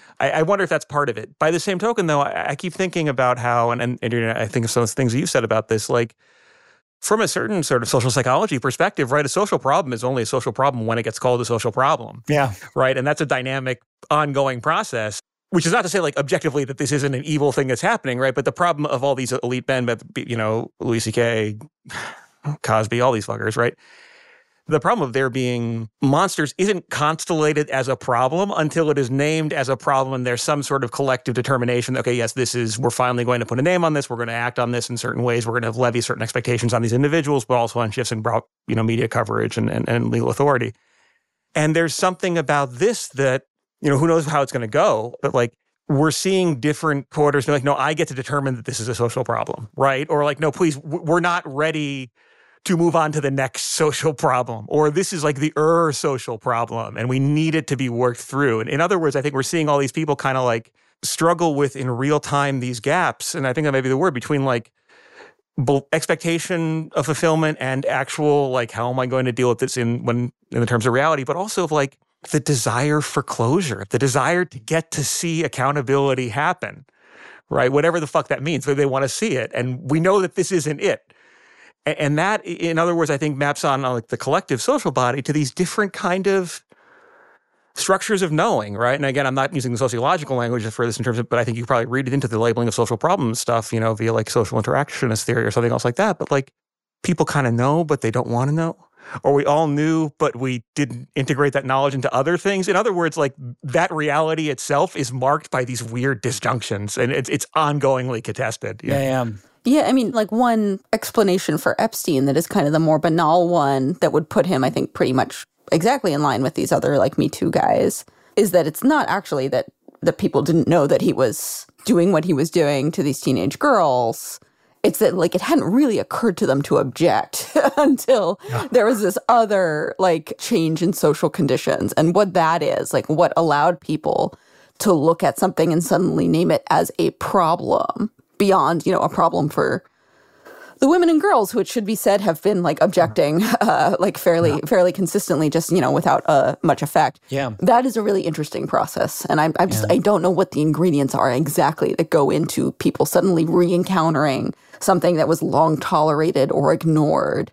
I wonder if that's part of it. By the same token, though, I keep thinking about how, and I think of some of the things that you've said about this, like, from a certain sort of social psychology perspective, right, a social problem is only a social problem when it gets called a social problem. Yeah. Right? And that's a dynamic, ongoing process, which is not to say, like, objectively that this isn't an evil thing that's happening, right? But the problem of all these elite men, you know, Louis C.K., Cosby, all these fuckers, right? The problem of there being monsters isn't constellated as a problem until it is named as a problem and there's some sort of collective determination. Okay, yes, we're finally going to put a name on this. We're going to act on this in certain ways. We're going to levy certain expectations on these individuals, but also on shifts in, you know, media coverage and legal authority. And there's something about this that, you know, who knows how it's going to go, but like we're seeing different quarters be like, no, I get to determine that this is a social problem, right? Or like, no, please, we're not ready to move on to the next social problem, or this is like the social problem, and we need it to be worked through. And in other words, I think we're seeing all these people kind of like struggle with in real time these gaps, and I think that may be the word, between like expectation of fulfillment and actual like how am I going to deal with this in the terms of reality, but also of like the desire for closure, the desire to get to see accountability happen, right? Whatever the fuck that means, but they want to see it, and we know that this isn't it. And that, in other words, I think maps on like the collective social body to these different kind of structures of knowing, right? And again, I'm not using the sociological language for this in terms of, but I think you probably read it into the labeling of social problems stuff, you know, via like social interactionist theory or something else like that. But like people kind of know, but they don't want to know, or we all knew, but we didn't integrate that knowledge into other things. In other words, like that reality itself is marked by these weird disjunctions, and it's ongoingly contested. Yeah. Yeah, I mean, like one explanation for Epstein that is kind of the more banal one that would put him, I think, pretty much exactly in line with these other like Me Too guys is that it's not actually that the people didn't know that he was doing what he was doing to these teenage girls. It's that like it hadn't really occurred to them to object until there was this other like change in social conditions. And what that is, like what allowed people to look at something and suddenly name it as a problem beyond, a problem for the women and girls who, it should be said, have been like objecting like fairly consistently, just, without much effect. Yeah. That is a really interesting process. And I don't know what the ingredients are exactly that go into people suddenly re-encountering something that was long tolerated or ignored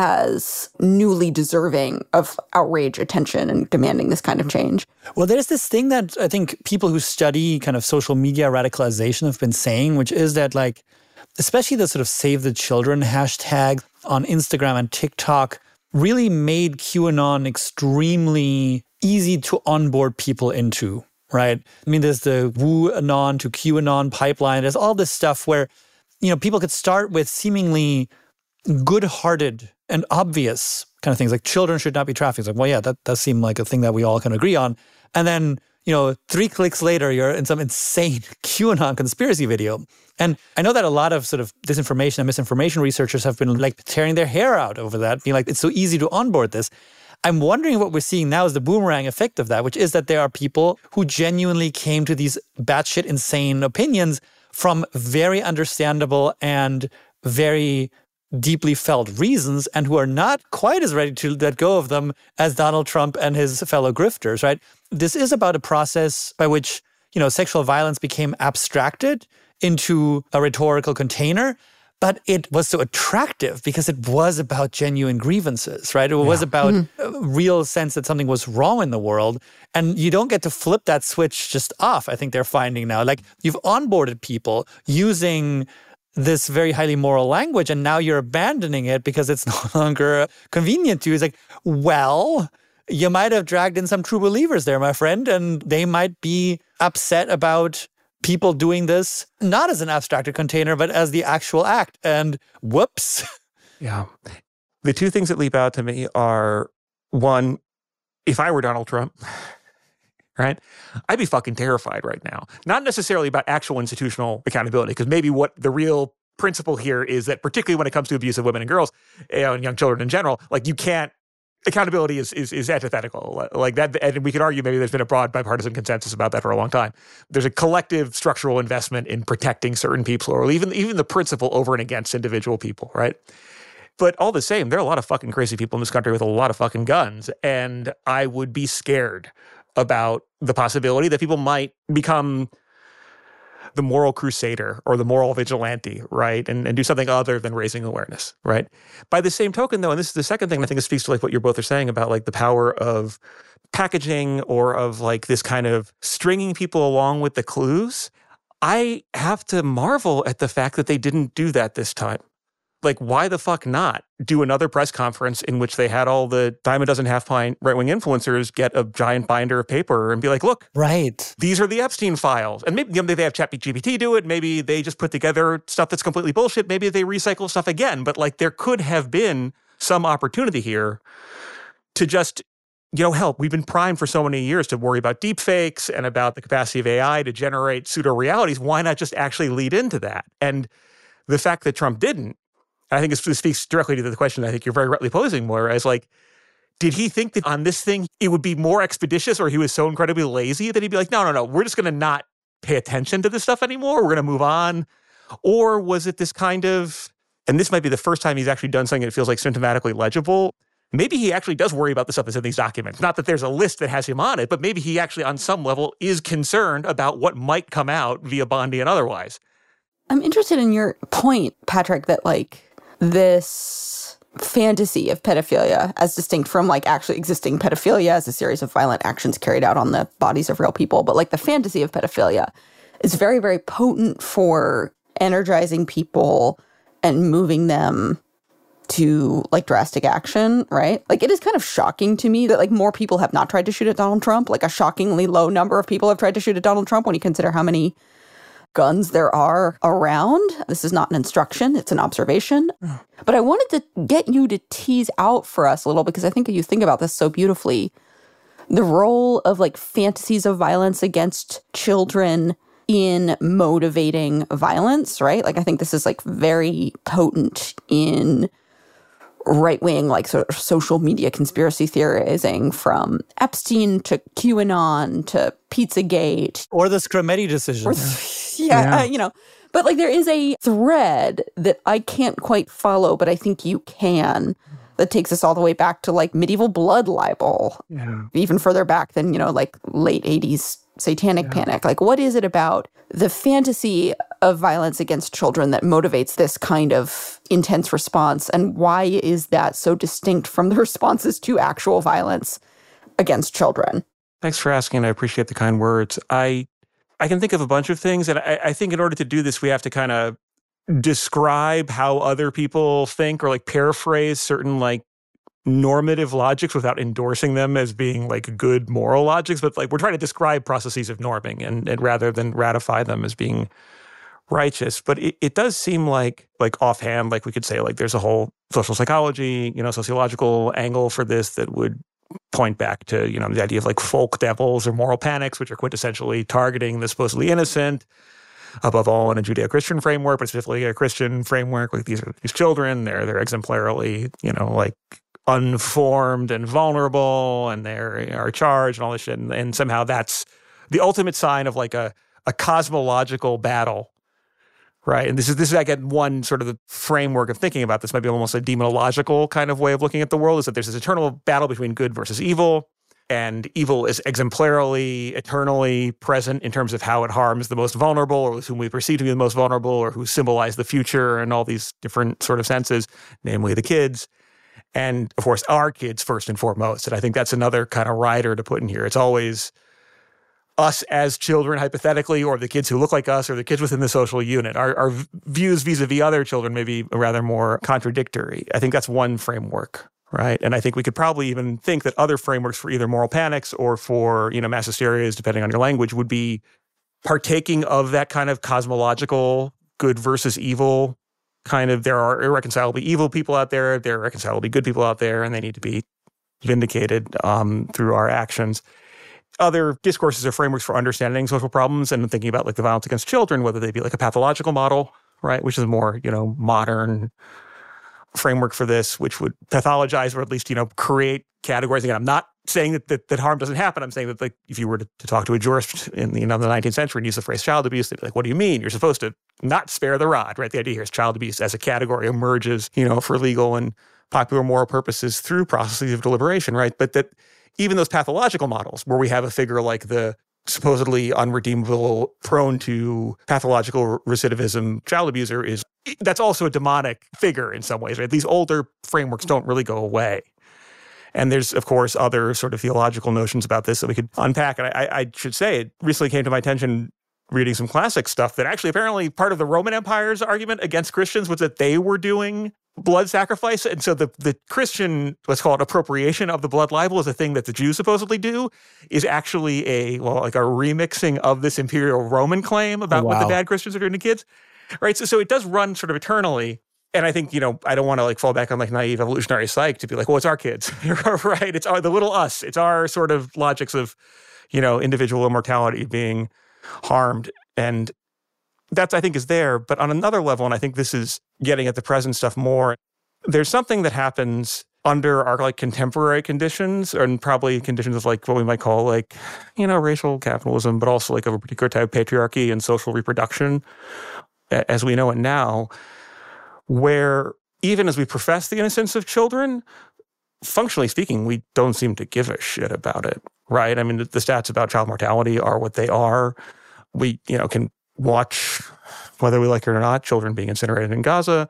as newly deserving of outrage, attention, and demanding this kind of change. Well, there's this thing that I think people who study kind of social media radicalization have been saying, which is that like, especially the sort of Save the Children hashtag on Instagram and TikTok really made QAnon extremely easy to onboard people into, right? I mean, there's the Woo-anon to QAnon pipeline. There's all this stuff where, people could start with seemingly good-hearted and obvious kind of things, like children should not be trafficked. It's like, well, yeah, that does seem like a thing that we all can agree on. And then, 3 clicks later, you're in some insane QAnon conspiracy video. And I know that a lot of sort of disinformation and misinformation researchers have been like tearing their hair out over that, being like, it's so easy to onboard this. I'm wondering what we're seeing now is the boomerang effect of that, which is that there are people who genuinely came to these batshit insane opinions from very understandable and very deeply felt reasons, and who are not quite as ready to let go of them as Donald Trump and his fellow grifters, right? This is about a process by which, sexual violence became abstracted into a rhetorical container, but it was so attractive because it was about genuine grievances, right? It was about a real sense that something was wrong in the world. And you don't get to flip that switch just off, I think they're finding now. Like, you've onboarded people using this very highly moral language, and now you're abandoning it because it's no longer convenient to you. It's like, well, you might have dragged in some true believers there, my friend, and they might be upset about people doing this not as an abstracted container, but as the actual act. And whoops. Yeah. The two things that leap out to me are, one, if I were Donald Trump, right, I'd be fucking terrified right now. Not necessarily about actual institutional accountability, because maybe what the real principle here is that, particularly when it comes to abuse of women and girls, and young children in general, like you can't, accountability is antithetical. Like that, and we could argue maybe there's been a broad bipartisan consensus about that for a long time. There's a collective structural investment in protecting certain people, or even the principle over and against individual people, right? But all the same, there are a lot of fucking crazy people in this country with a lot of fucking guns, and I would be scared about the possibility that people might become the moral crusader or the moral vigilante, right? And do something other than raising awareness, right? By the same token, though, and this is the second thing I think it speaks to like what you both are saying about like the power of packaging or of like this kind of stringing people along with the clues, I have to marvel at the fact that they didn't do that this time. Like, why the fuck not do another press conference in which they had all the dime a dozen half-pint right-wing influencers get a giant binder of paper and be like, look, right, these are the Epstein files. And maybe they have ChatGPT do it. Maybe they just put together stuff that's completely bullshit. Maybe they recycle stuff again. But like, there could have been some opportunity here to just, help. We've been primed for so many years to worry about deep fakes and about the capacity of AI to generate pseudo-realities. Why not just actually lead into that? And the fact that Trump didn't, I think this speaks directly to the question I think you're very rightly posing, Moira, as like, did he think that on this thing it would be more expeditious, or he was so incredibly lazy that he'd be like, no, we're just going to not pay attention to this stuff anymore. We're going to move on. Or was it this kind of, and this might be the first time he's actually done something that feels like symptomatically legible. Maybe he actually does worry about the stuff that's in these documents. Not that there's a list that has him on it, but maybe he actually on some level is concerned about what might come out via Bondi and otherwise. I'm interested in your point, Patrick, that like, this fantasy of pedophilia, as distinct from like actually existing pedophilia as a series of violent actions carried out on the bodies of real people, but like the fantasy of pedophilia is very, very potent for energizing people and moving them to like drastic action, right? Like it is kind of shocking to me that like more people have not tried to shoot at Donald Trump. Like a shockingly low number of people have tried to shoot at Donald Trump when you consider how many guns there are around. This is not an instruction, it's an observation. But I wanted to get you to tease out for us a little, because I think you think about this so beautifully, the role of like fantasies of violence against children in motivating violence, right? Like I think this is like very potent in right-wing like sort of social media conspiracy theorizing, from Epstein to QAnon to Pizzagate. Or the Scarametti decision. You know. But like there is a thread that I can't quite follow, but I think you can, that takes us all the way back to like medieval blood libel, even further back than, you know, like late 80s satanic panic. Like what is it about the fantasy of violence against children that motivates this kind of intense response? And why is that so distinct from the responses to actual violence against children? Thanks for asking. I appreciate the kind words. I can think of a bunch of things. And I think in order to do this, we have to kind of describe how other people think, or like paraphrase certain like normative logics without endorsing them as being like good moral logics. But like we're trying to describe processes of norming and rather than ratify them as being righteous. But it does seem like offhand, like we could say like there's a whole social psychology, you know, sociological angle for this that would point back to, you know, the idea of like folk devils or moral panics, which are quintessentially targeting the supposedly innocent, above all in a Judeo-Christian framework, but specifically a Christian framework. Like these children, they're exemplarily, you know, like unformed and vulnerable, and they are charged and all this shit. And somehow that's the ultimate sign of like a cosmological battle, right? And this is again one sort of the framework of thinking about this, might be almost a demonological kind of way of looking at the world, is that there's this eternal battle between good versus evil. And evil is exemplarily, eternally present in terms of how it harms the most vulnerable, or whom we perceive to be the most vulnerable, or who symbolize the future in all these different sort of senses, namely the kids. And of course, our kids first and foremost. And I think that's another kind of rider to put in here. It's always us as children, hypothetically, or the kids who look like us, or the kids within the social unit. Our views vis-a-vis other children may be rather more contradictory. I think that's one framework. Right. And I think we could probably even think that other frameworks for either moral panics or for, you know, mass hysterias, depending on your language, would be partaking of that kind of cosmological good versus evil kind of, there are irreconcilably evil people out there, there are irreconcilably good people out there, and they need to be vindicated through our actions. Other discourses or frameworks for understanding social problems and thinking about like the violence against children, whether they be like a pathological model, right, which is a more, you know, modern framework for this, which would pathologize or at least, you know, create categories. Again, I'm not saying that harm doesn't happen. I'm saying that like if you were to talk to a jurist in, you know, the 19th century and use the phrase child abuse, they'd be like, what do you mean? You're supposed to not spare the rod, right? The idea here is child abuse as a category emerges, you know, for legal and popular moral purposes through processes of deliberation, right? But that even those pathological models where we have a figure like the supposedly unredeemable, prone to pathological recidivism child abuser, that's also a demonic figure in some ways, right? These older frameworks don't really go away. And there's, of course, other sort of theological notions about this that we could unpack. And I should say, it recently came to my attention reading some classic stuff that actually apparently part of the Roman Empire's argument against Christians was that they were doing blood sacrifice. And so the Christian, let's call it appropriation of the blood libel, is a thing that the Jews supposedly do, is actually like a remixing of this imperial Roman claim about what the bad Christians are doing to kids. Right. So it does run sort of eternally. And I think, you know, I don't want to like fall back on like naive evolutionary psych to be like, well, it's our kids, right? It's the little us. It's our sort of logics of, you know, individual immortality being harmed. And that's, I think, is there. But on another level, and I think this is getting at the present stuff more, there's something that happens under our like contemporary conditions, and probably conditions of like what we might call like, you know, racial capitalism, but also like of a particular type of patriarchy and social reproduction as we know it now, where even as we profess the innocence of children, functionally speaking, we don't seem to give a shit about it, right? I mean, the stats about child mortality are what they are. We, you know, can watch, whether we like it or not, children being incinerated in Gaza.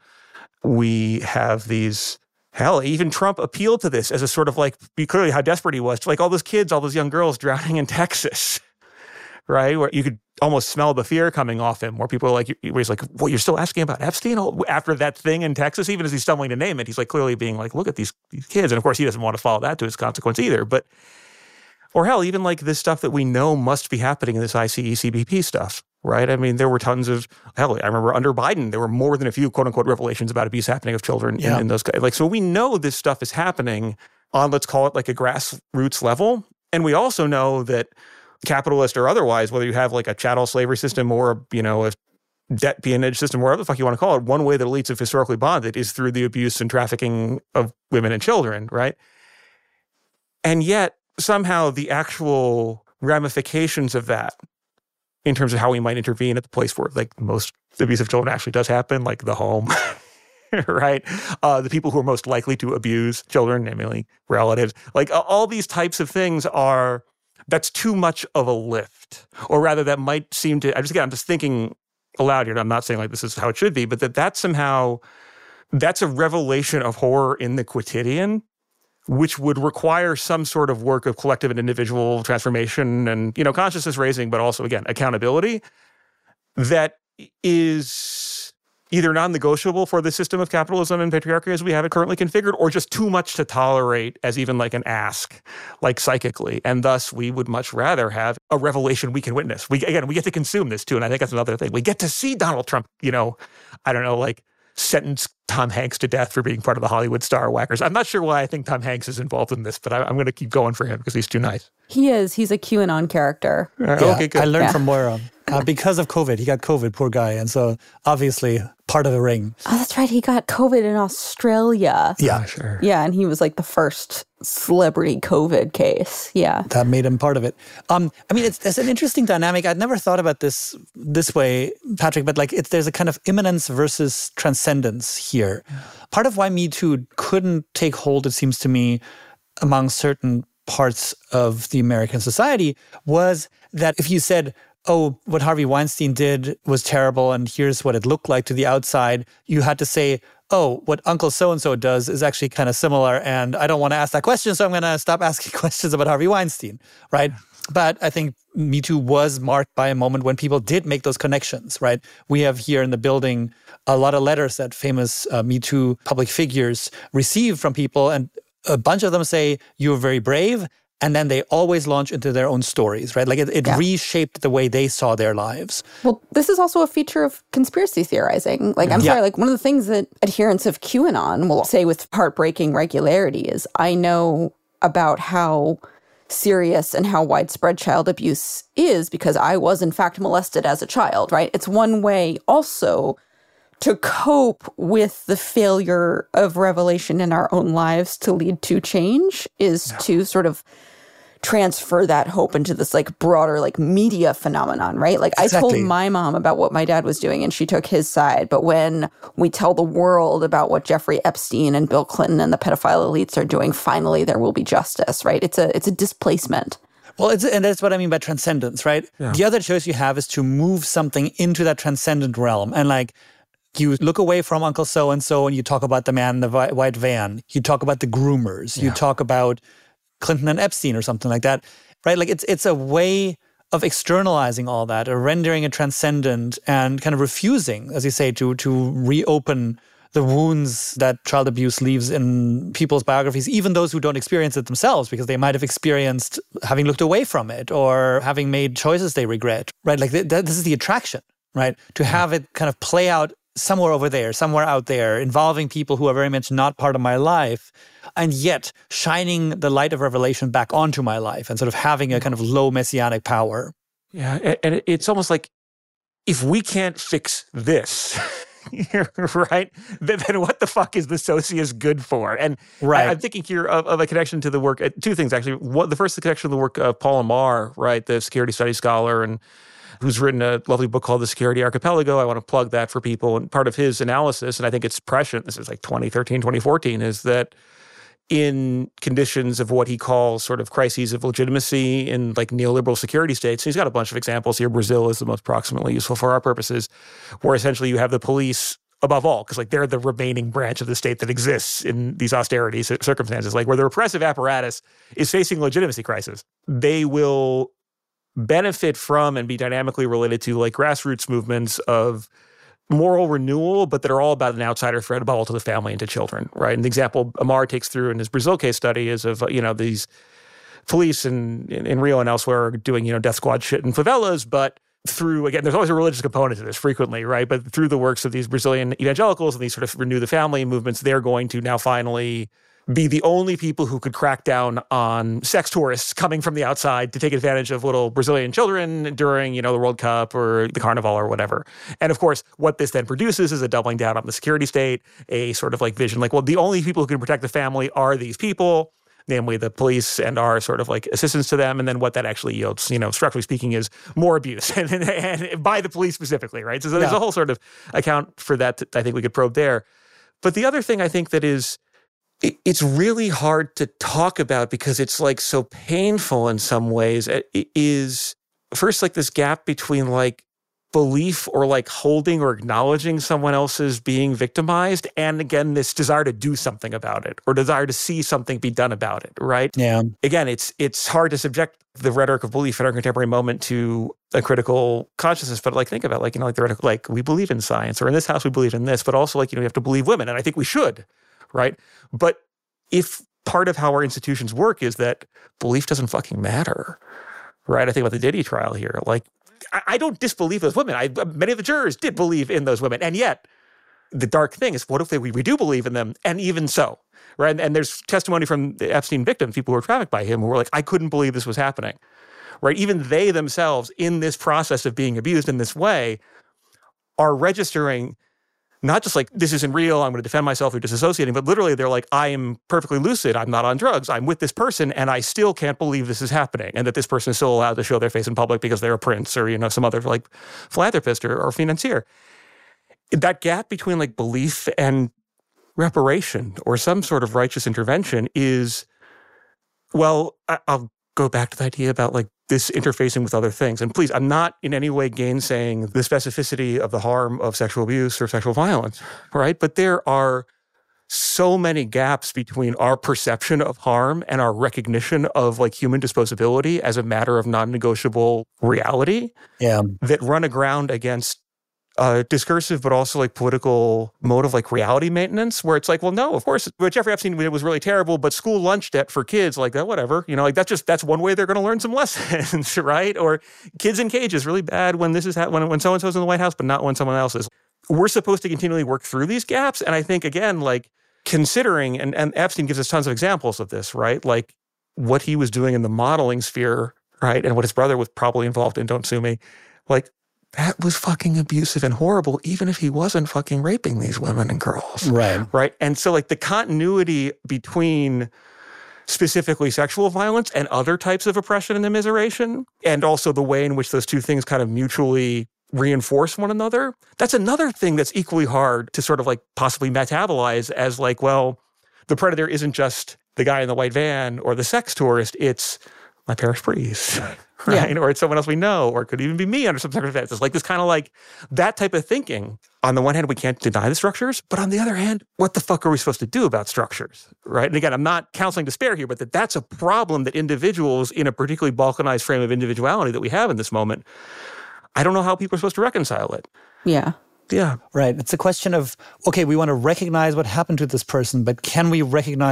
We have these, hell, even Trump appealed to this as a sort of like, clearly how desperate he was, to like all those kids, all those young girls drowning in Texas, right? Where you could almost smell the fear coming off him, where people are like, where he's like, "What, you're still asking about Epstein?" After that thing in Texas, even as he's stumbling to name it, he's like clearly being like, "Look at these kids." And of course, he doesn't want to follow that to its consequence either. But, or hell, even like this stuff that we know must be happening in this ICE CBP stuff, right? I mean, there were tons of, hell, I remember under Biden, there were more than a few quote unquote revelations about abuse happening of children in those guys. Like, so we know this stuff is happening on, let's call it like a grassroots level. And we also know that capitalist or otherwise, whether you have like a chattel slavery system or, a debt peonage system, whatever the fuck you want to call it, one way that elites have historically bonded is through the abuse and trafficking of women and children, right? And yet, somehow the actual ramifications of that, in terms of how we might intervene at the place where like most abuse of children actually does happen, like the home, right? The people who are most likely to abuse children, namely relatives, like all these types of things that's too much of a lift. Or rather, that might seem to, I'm just thinking aloud here, I'm not saying like this is how it should be, but that's a revelation of horror in the quotidian, which would require some sort of work of collective and individual transformation and, consciousness raising, but also, again, accountability that is either non-negotiable for the system of capitalism and patriarchy as we have it currently configured, or just too much to tolerate as even like an ask, like psychically. And thus, we would much rather have a revelation we can witness. We get to consume this too, and I think that's another thing. We get to see Donald Trump, sentence Tom Hanks to death for being part of the Hollywood Star Whackers. I'm not sure why I think Tom Hanks is involved in this, but I'm going to keep going for him because he's too nice. He is. He's a QAnon character. Okay, good. I learned from Moira. Because of COVID. He got COVID, poor guy. And so obviously part of the ring. Oh, that's right. He got COVID in Australia. Yeah, sure. Yeah, and he was like the first celebrity COVID case. Yeah. That made him part of it. It's an interesting dynamic. I'd never thought about this way, Patrick, but there's a kind of immanence versus transcendence here. Yeah. Part of why Me Too couldn't take hold, it seems to me, among certain parts of the American society was that if you said, oh, what Harvey Weinstein did was terrible and here's what it looked like to the outside, you had to say, oh, what Uncle so-and-so does is actually kind of similar and I don't want to ask that question, so I'm going to stop asking questions about Harvey Weinstein, right? But I think Me Too was marked by a moment when people did make those connections, right? We have here in the building a lot of letters that famous Me Too public figures receive from people, and a bunch of them say, you're very brave, and then they always launch into their own stories, right? Like it reshaped the way they saw their lives. Well, this is also a feature of conspiracy theorizing. Like, I'm sorry, like one of the things that adherents of QAnon will say with heartbreaking regularity is, I know about how serious and how widespread child abuse is because I was in fact molested as a child, right? It's one way also to cope with the failure of revelation in our own lives to lead to change is to sort of transfer that hope into this like broader like media phenomenon, right? Like exactly. I told my mom about what my dad was doing and she took his side. But when we tell the world about what Jeffrey Epstein and Bill Clinton and the pedophile elites are doing, finally there will be justice, right? It's a displacement. Well, and that's what I mean by transcendence, right? Yeah. The other choice you have is to move something into that transcendent realm. And like, you look away from Uncle So-and-so and you talk about the man in the white van. You talk about the groomers. You talk about Clinton and Epstein or something like that, right? Like it's a way of externalizing all that, or rendering it transcendent and kind of refusing, as you say, to reopen the wounds that child abuse leaves in people's biographies, even those who don't experience it themselves, because they might have experienced having looked away from it or having made choices they regret, right? Like this is the attraction, right? To have it kind of play out somewhere over there, somewhere out there, involving people who are very much not part of my life, and yet shining the light of revelation back onto my life and sort of having a kind of low messianic power. Yeah, and it's almost like, if we can't fix this, right, then what the fuck is the socius good for? And I'm thinking here of a connection to the work, two things actually. The first, the connection to the work of Paul Amar, right, the security studies scholar, and who's written a lovely book called The Security Archipelago. I want to plug that for people. And part of his analysis, and I think it's prescient, this is like 2013, 2014, is that in conditions of what he calls sort of crises of legitimacy in like neoliberal security states, he's got a bunch of examples here. Brazil is the most proximately useful for our purposes, where essentially you have the police above all, because like they're the remaining branch of the state that exists in these austerity circumstances, like where the repressive apparatus is facing legitimacy crisis. They will benefit from and be dynamically related to like grassroots movements of moral renewal, but that are all about an outsider threat all to the family and to children, right? And the example Amar takes through in his Brazil case study is of, these police in Rio and elsewhere are doing, death squad shit in favelas, but through, again, there's always a religious component to this frequently, right? But through the works of these Brazilian evangelicals and these sort of renew the family movements, they're going to now finally be the only people who could crack down on sex tourists coming from the outside to take advantage of little Brazilian children during, the World Cup or the Carnival or whatever. And of course, what this then produces is a doubling down on the security state, a sort of like vision, like, well, the only people who can protect the family are these people, namely the police and our sort of like assistance to them. And then what that actually yields, structurally speaking, is more abuse and by the police specifically, right? So there's a whole sort of account for that I think we could probe there. But the other thing I think that is, it's really hard to talk about because it's like so painful in some ways. It is first like this gap between like belief or like holding or acknowledging someone else's being victimized, and again this desire to do something about it or desire to see something be done about it, right? Yeah. Again, it's hard to subject the rhetoric of belief in our contemporary moment to a critical consciousness, but like think about like like the rhetoric, like we believe in science, or in this house we believe in this, but also like we have to believe women, and I think we should. Right? But if part of how our institutions work is that belief doesn't fucking matter, right? I think about the Diddy trial here. Like, I don't disbelieve those women. Many of the jurors did believe in those women. And yet, the dark thing is, what if we do believe in them? And even so, right? And there's testimony from the Epstein victims, people who were trafficked by him, who were like, I couldn't believe this was happening, right? Even they themselves, in this process of being abused in this way, are registering not just like, this isn't real, I'm going to defend myself through disassociating, but literally they're like, I am perfectly lucid, I'm not on drugs, I'm with this person, and I still can't believe this is happening, and that this person is still allowed to show their face in public because they're a prince or, some other like philanthropist or financier. That gap between like belief and reparation or some sort of righteous intervention is, well, I'll go back to the idea about like this interfacing with other things. And please, I'm not in any way gainsaying the specificity of the harm of sexual abuse or sexual violence, right? But there are so many gaps between our perception of harm and our recognition of like human disposability as a matter of non-negotiable reality that run aground against discursive, but also like political mode of like reality maintenance, where it's like, well, no, of course, what Jeffrey Epstein did was really terrible, but school lunch debt for kids, like that, whatever, like that's one way they're going to learn some lessons, right? Or kids in cages, really bad when this is when so-and-so's in the White House, but not when someone else is. We're supposed to continually work through these gaps. And I think, again, like considering, and Epstein gives us tons of examples of this, right? Like what he was doing in the modeling sphere, right? And what his brother was probably involved in, don't sue me, like, that was fucking abusive and horrible, even if he wasn't fucking raping these women and girls. Right. Right. And so like the continuity between specifically sexual violence and other types of oppression and immiseration, and also the way in which those two things kind of mutually reinforce one another, that's another thing that's equally hard to sort of like possibly metabolize as like, well, the predator isn't just the guy in the white van or the sex tourist, it's my parish priest. Right? Yeah. Or it's someone else we know, or it could even be me under some circumstances. Like this kind of like that type of thinking. On the one hand, we can't deny the structures, but on the other hand, what the fuck are we supposed to do about structures, right? And again, I'm not counseling despair here, but that's a problem that individuals in a particularly balkanized frame of individuality that we have in this moment, I don't know how people are supposed to reconcile it. Yeah. Yeah. Right. It's a question of, okay, we want to recognize what happened to this person, but can we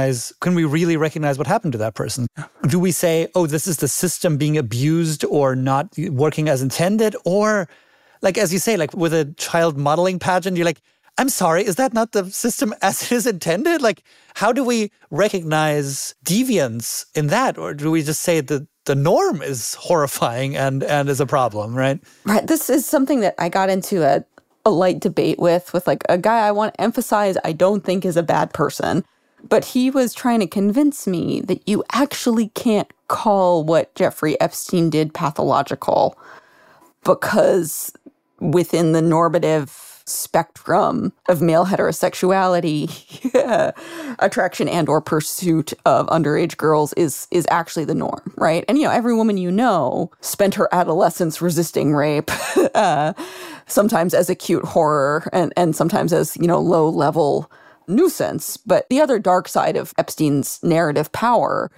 really recognize what happened to that person? Do we say, oh, this is the system being abused or not working as intended? Or like, as you say, like with a child modeling pageant, you're like, I'm sorry, is that not the system as it is intended? Like, how do we recognize deviance in that? Or do we just say that the norm is horrifying and is a problem, right? Right. This is something that I got into a light debate with like a guy I want to emphasize I don't think is a bad person. But he was trying to convince me that you actually can't call what Jeffrey Epstein did pathological because within the normative spectrum of male heterosexuality, attraction and or pursuit of underage girls is actually the norm, right? And, every woman spent her adolescence resisting rape, sometimes as acute horror and sometimes as, low-level nuisance. But the other dark side of Epstein's narrative power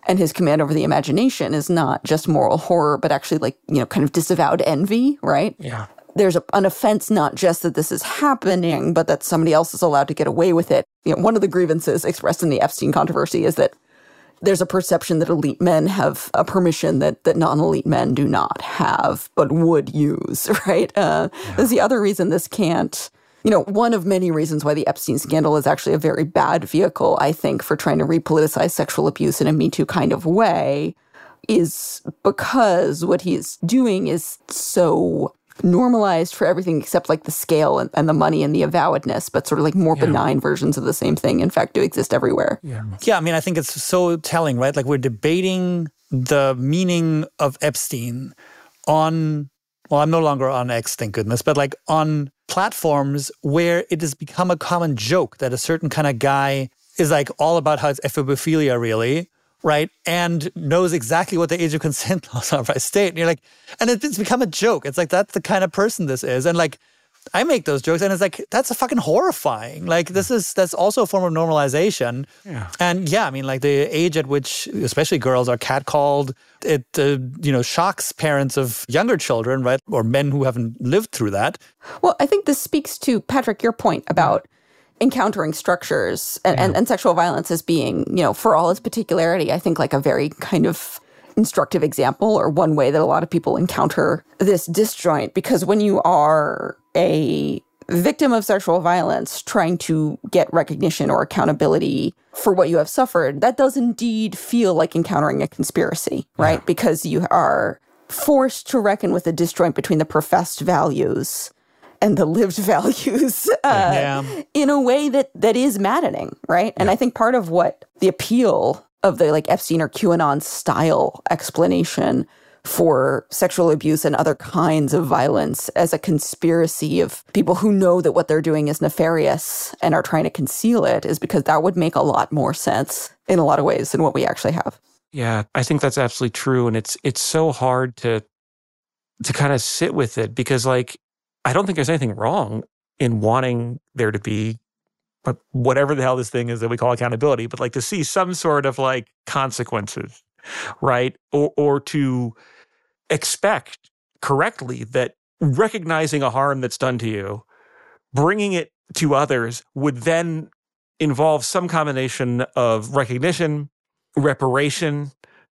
And his command over the imagination is not just moral horror, but actually like, kind of disavowed envy, right? Yeah. There's an offense not just that this is happening, but that somebody else is allowed to get away with it. One of the grievances expressed in the Epstein controversy is that there's a perception that elite men have a permission that non-elite men do not have, but would use, right? That's the other reason this can't, one of many reasons why the Epstein scandal is actually a very bad vehicle, I think, for trying to repoliticize sexual abuse in a Me Too kind of way, is because what he's doing is so normalized for everything except like the scale and the money and the avowedness, but sort of like more benign versions of the same thing, in fact, do exist everywhere. Yeah, I mean, I think it's so telling, right? Like we're debating the meaning of Epstein on, well, I'm no longer on X, thank goodness, but like on platforms where it has become a common joke that a certain kind of guy is like all about how it's ephebophilia, really, right? And knows exactly what the age of consent laws are by state. And you're like, and it's become a joke. It's like, that's the kind of person this is. And like, I make those jokes and it's like, that's a fucking horrifying. Like, that's also a form of normalization. Yeah. And I mean, like the age at which, especially girls, are catcalled, it, shocks parents of younger children, right? Or men who haven't lived through that. Well, I think this speaks to, Patrick, your point about encountering structures and sexual violence as being, for all its particularity, I think like a very kind of instructive example or one way that a lot of people encounter this disjoint. Because when you are a victim of sexual violence trying to get recognition or accountability for what you have suffered, that does indeed feel like encountering a conspiracy, right? Yeah. Because you are forced to reckon with the disjoint between the professed values and the lived values in a way that is maddening, right? And I think part of what the appeal of the like Epstein or QAnon style explanation for sexual abuse and other kinds of violence as a conspiracy of people who know that what they're doing is nefarious and are trying to conceal it is because that would make a lot more sense in a lot of ways than what we actually have. Yeah, I think that's absolutely true. And it's so hard to kind of sit with it because like, I don't think there's anything wrong in wanting there to be whatever the hell this thing is that we call accountability, but like to see some sort of like consequences, right? Or to expect correctly that recognizing a harm that's done to you, bringing it to others would then involve some combination of recognition, reparation,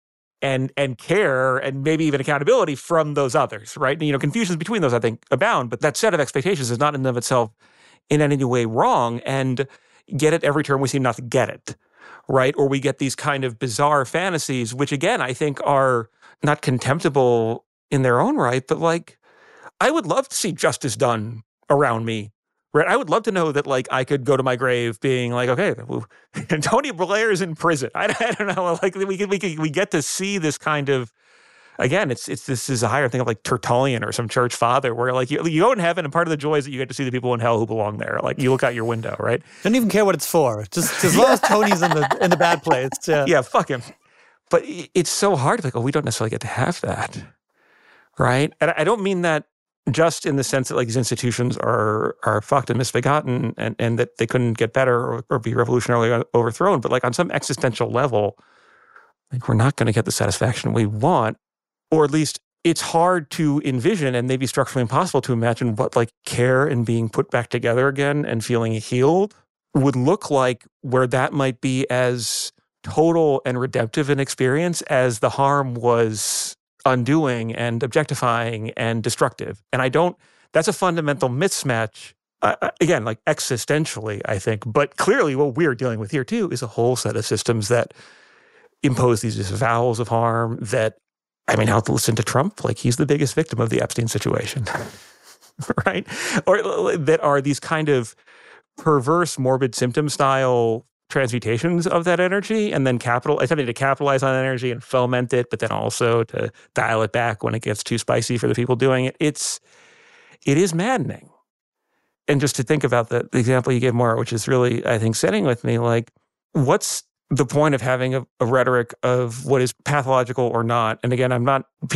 and care, and maybe even accountability from those others, right? Confusions between those, I think, abound, but that set of expectations is not in and of itself in any way wrong, and yet at every turn we seem not to get it, right? Or we get these kind of bizarre fantasies, which again, I think are not contemptible in their own right, but like, I would love to see justice done around me, right? I would love to know that like I could go to my grave being like, okay, Tony Blair is in prison. I don't know, like we get to see this kind of, again, this is a higher thing of like Tertullian or some church father where like you go in heaven and part of the joy is that you get to see the people in hell who belong there. Like you look out your window, right? Don't even care what it's for. Just as long as Tony's in the bad place. Yeah, fuck him. But it's so hard to be like, we don't necessarily get to have that, right? And I don't mean that just in the sense that like these institutions are fucked and misbegotten and that they couldn't get better or be revolutionarily overthrown, but like on some existential level, like we're not going to get the satisfaction we want, or at least it's hard to envision and maybe structurally impossible to imagine what like care and being put back together again and feeling healed would look like, where that might be as total and redemptive an experience as the harm was undoing and objectifying and destructive. And that's a fundamental mismatch, again, like existentially, I think. But clearly what we're dealing with here too is a whole set of systems that impose these disavowals of harm that, I mean, how to listen to Trump, like he's the biggest victim of the Epstein situation, right? Or that are these kind of perverse, morbid symptom style transmutations of that energy, and then attempting to capitalize on that energy and foment it, but then also to dial it back when it gets too spicy for the people doing it. It is maddening. And just to think about the example you gave, Maura, which is really, I think, sitting with me, like, what's the point of having a rhetoric of what is pathological or not? And again, I'm not being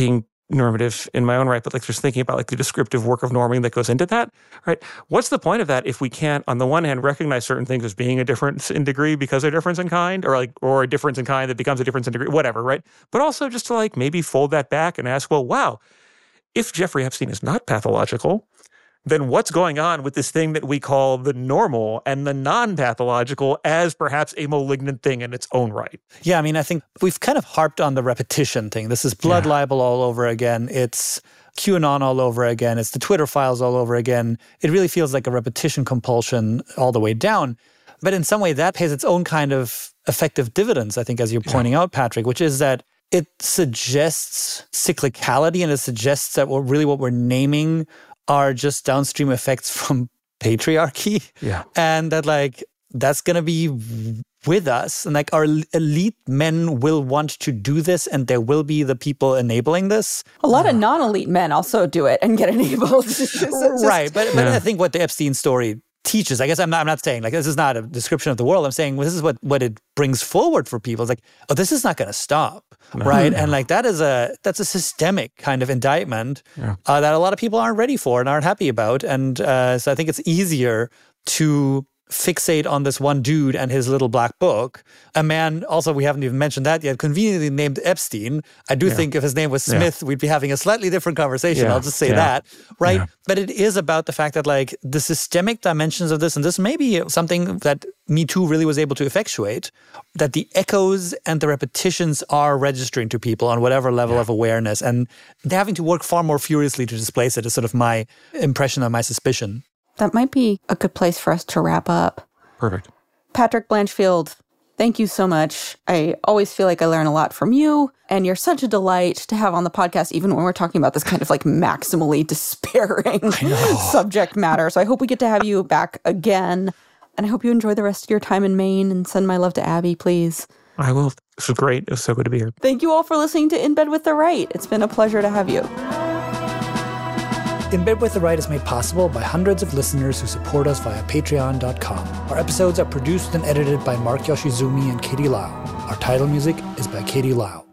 normative in my own right, but like just thinking about like the descriptive work of norming that goes into that, right? What's the point of that if we can't, on the one hand, recognize certain things as being a difference in degree because of a difference in kind, or a difference in kind that becomes a difference in degree, whatever, right? But also just to like maybe fold that back and ask, well, wow, if Jeffrey Epstein is not pathological, then what's going on with this thing that we call the normal and the non-pathological as perhaps a malignant thing in its own right? Yeah, I mean, I think we've kind of harped on the repetition thing. This is blood libel all over again. It's QAnon all over again. It's the Twitter files all over again. It really feels like a repetition compulsion all the way down. But in some way, that pays its own kind of effective dividends, I think, as you're pointing out, Patrick, which is that it suggests cyclicality, and it suggests that what we're naming are just downstream effects from patriarchy. Yeah. And that like, that's going to be with us. And like our elite men will want to do this, and there will be the people enabling this. A lot of non-elite men also do it and get enabled. Right. But I think what the Epstein story teaches, I guess I'm not saying like this is not a description of the world. I'm saying this is what it brings forward for people. It's like, oh, this is not going to stop. Right. And like that's a systemic kind of indictment that a lot of people aren't ready for and aren't happy about. And so I think it's easier to fixate on this one dude and his little black book. A man, also, we haven't even mentioned that yet, conveniently named Epstein. I do think if his name was Smith, we'd be having a slightly different conversation. I'll just say that, right? But it is about the fact that like the systemic dimensions of this, and this may be something that Me Too really was able to effectuate, that the echoes and the repetitions are registering to people on whatever level of awareness, and they're having to work far more furiously to displace it is sort of my impression and my suspicion. That might be a good place for us to wrap up. Perfect. Patrick Blanchfield, thank you so much. I always feel like I learn a lot from you, and you're such a delight to have on the podcast, even when we're talking about this kind of like maximally despairing subject matter. So I hope we get to have you back again, and I hope you enjoy the rest of your time in Maine, and send my love to Abby, please. I will. This was great. It was so good to be here. Thank you all for listening to In Bed with the Right. It's been a pleasure to have you. In Bed with the Right is made possible by hundreds of listeners who support us via patreon.com. Our episodes are produced and edited by Mark Yoshizumi and Katie Lau. Our title music is by Katie Lau.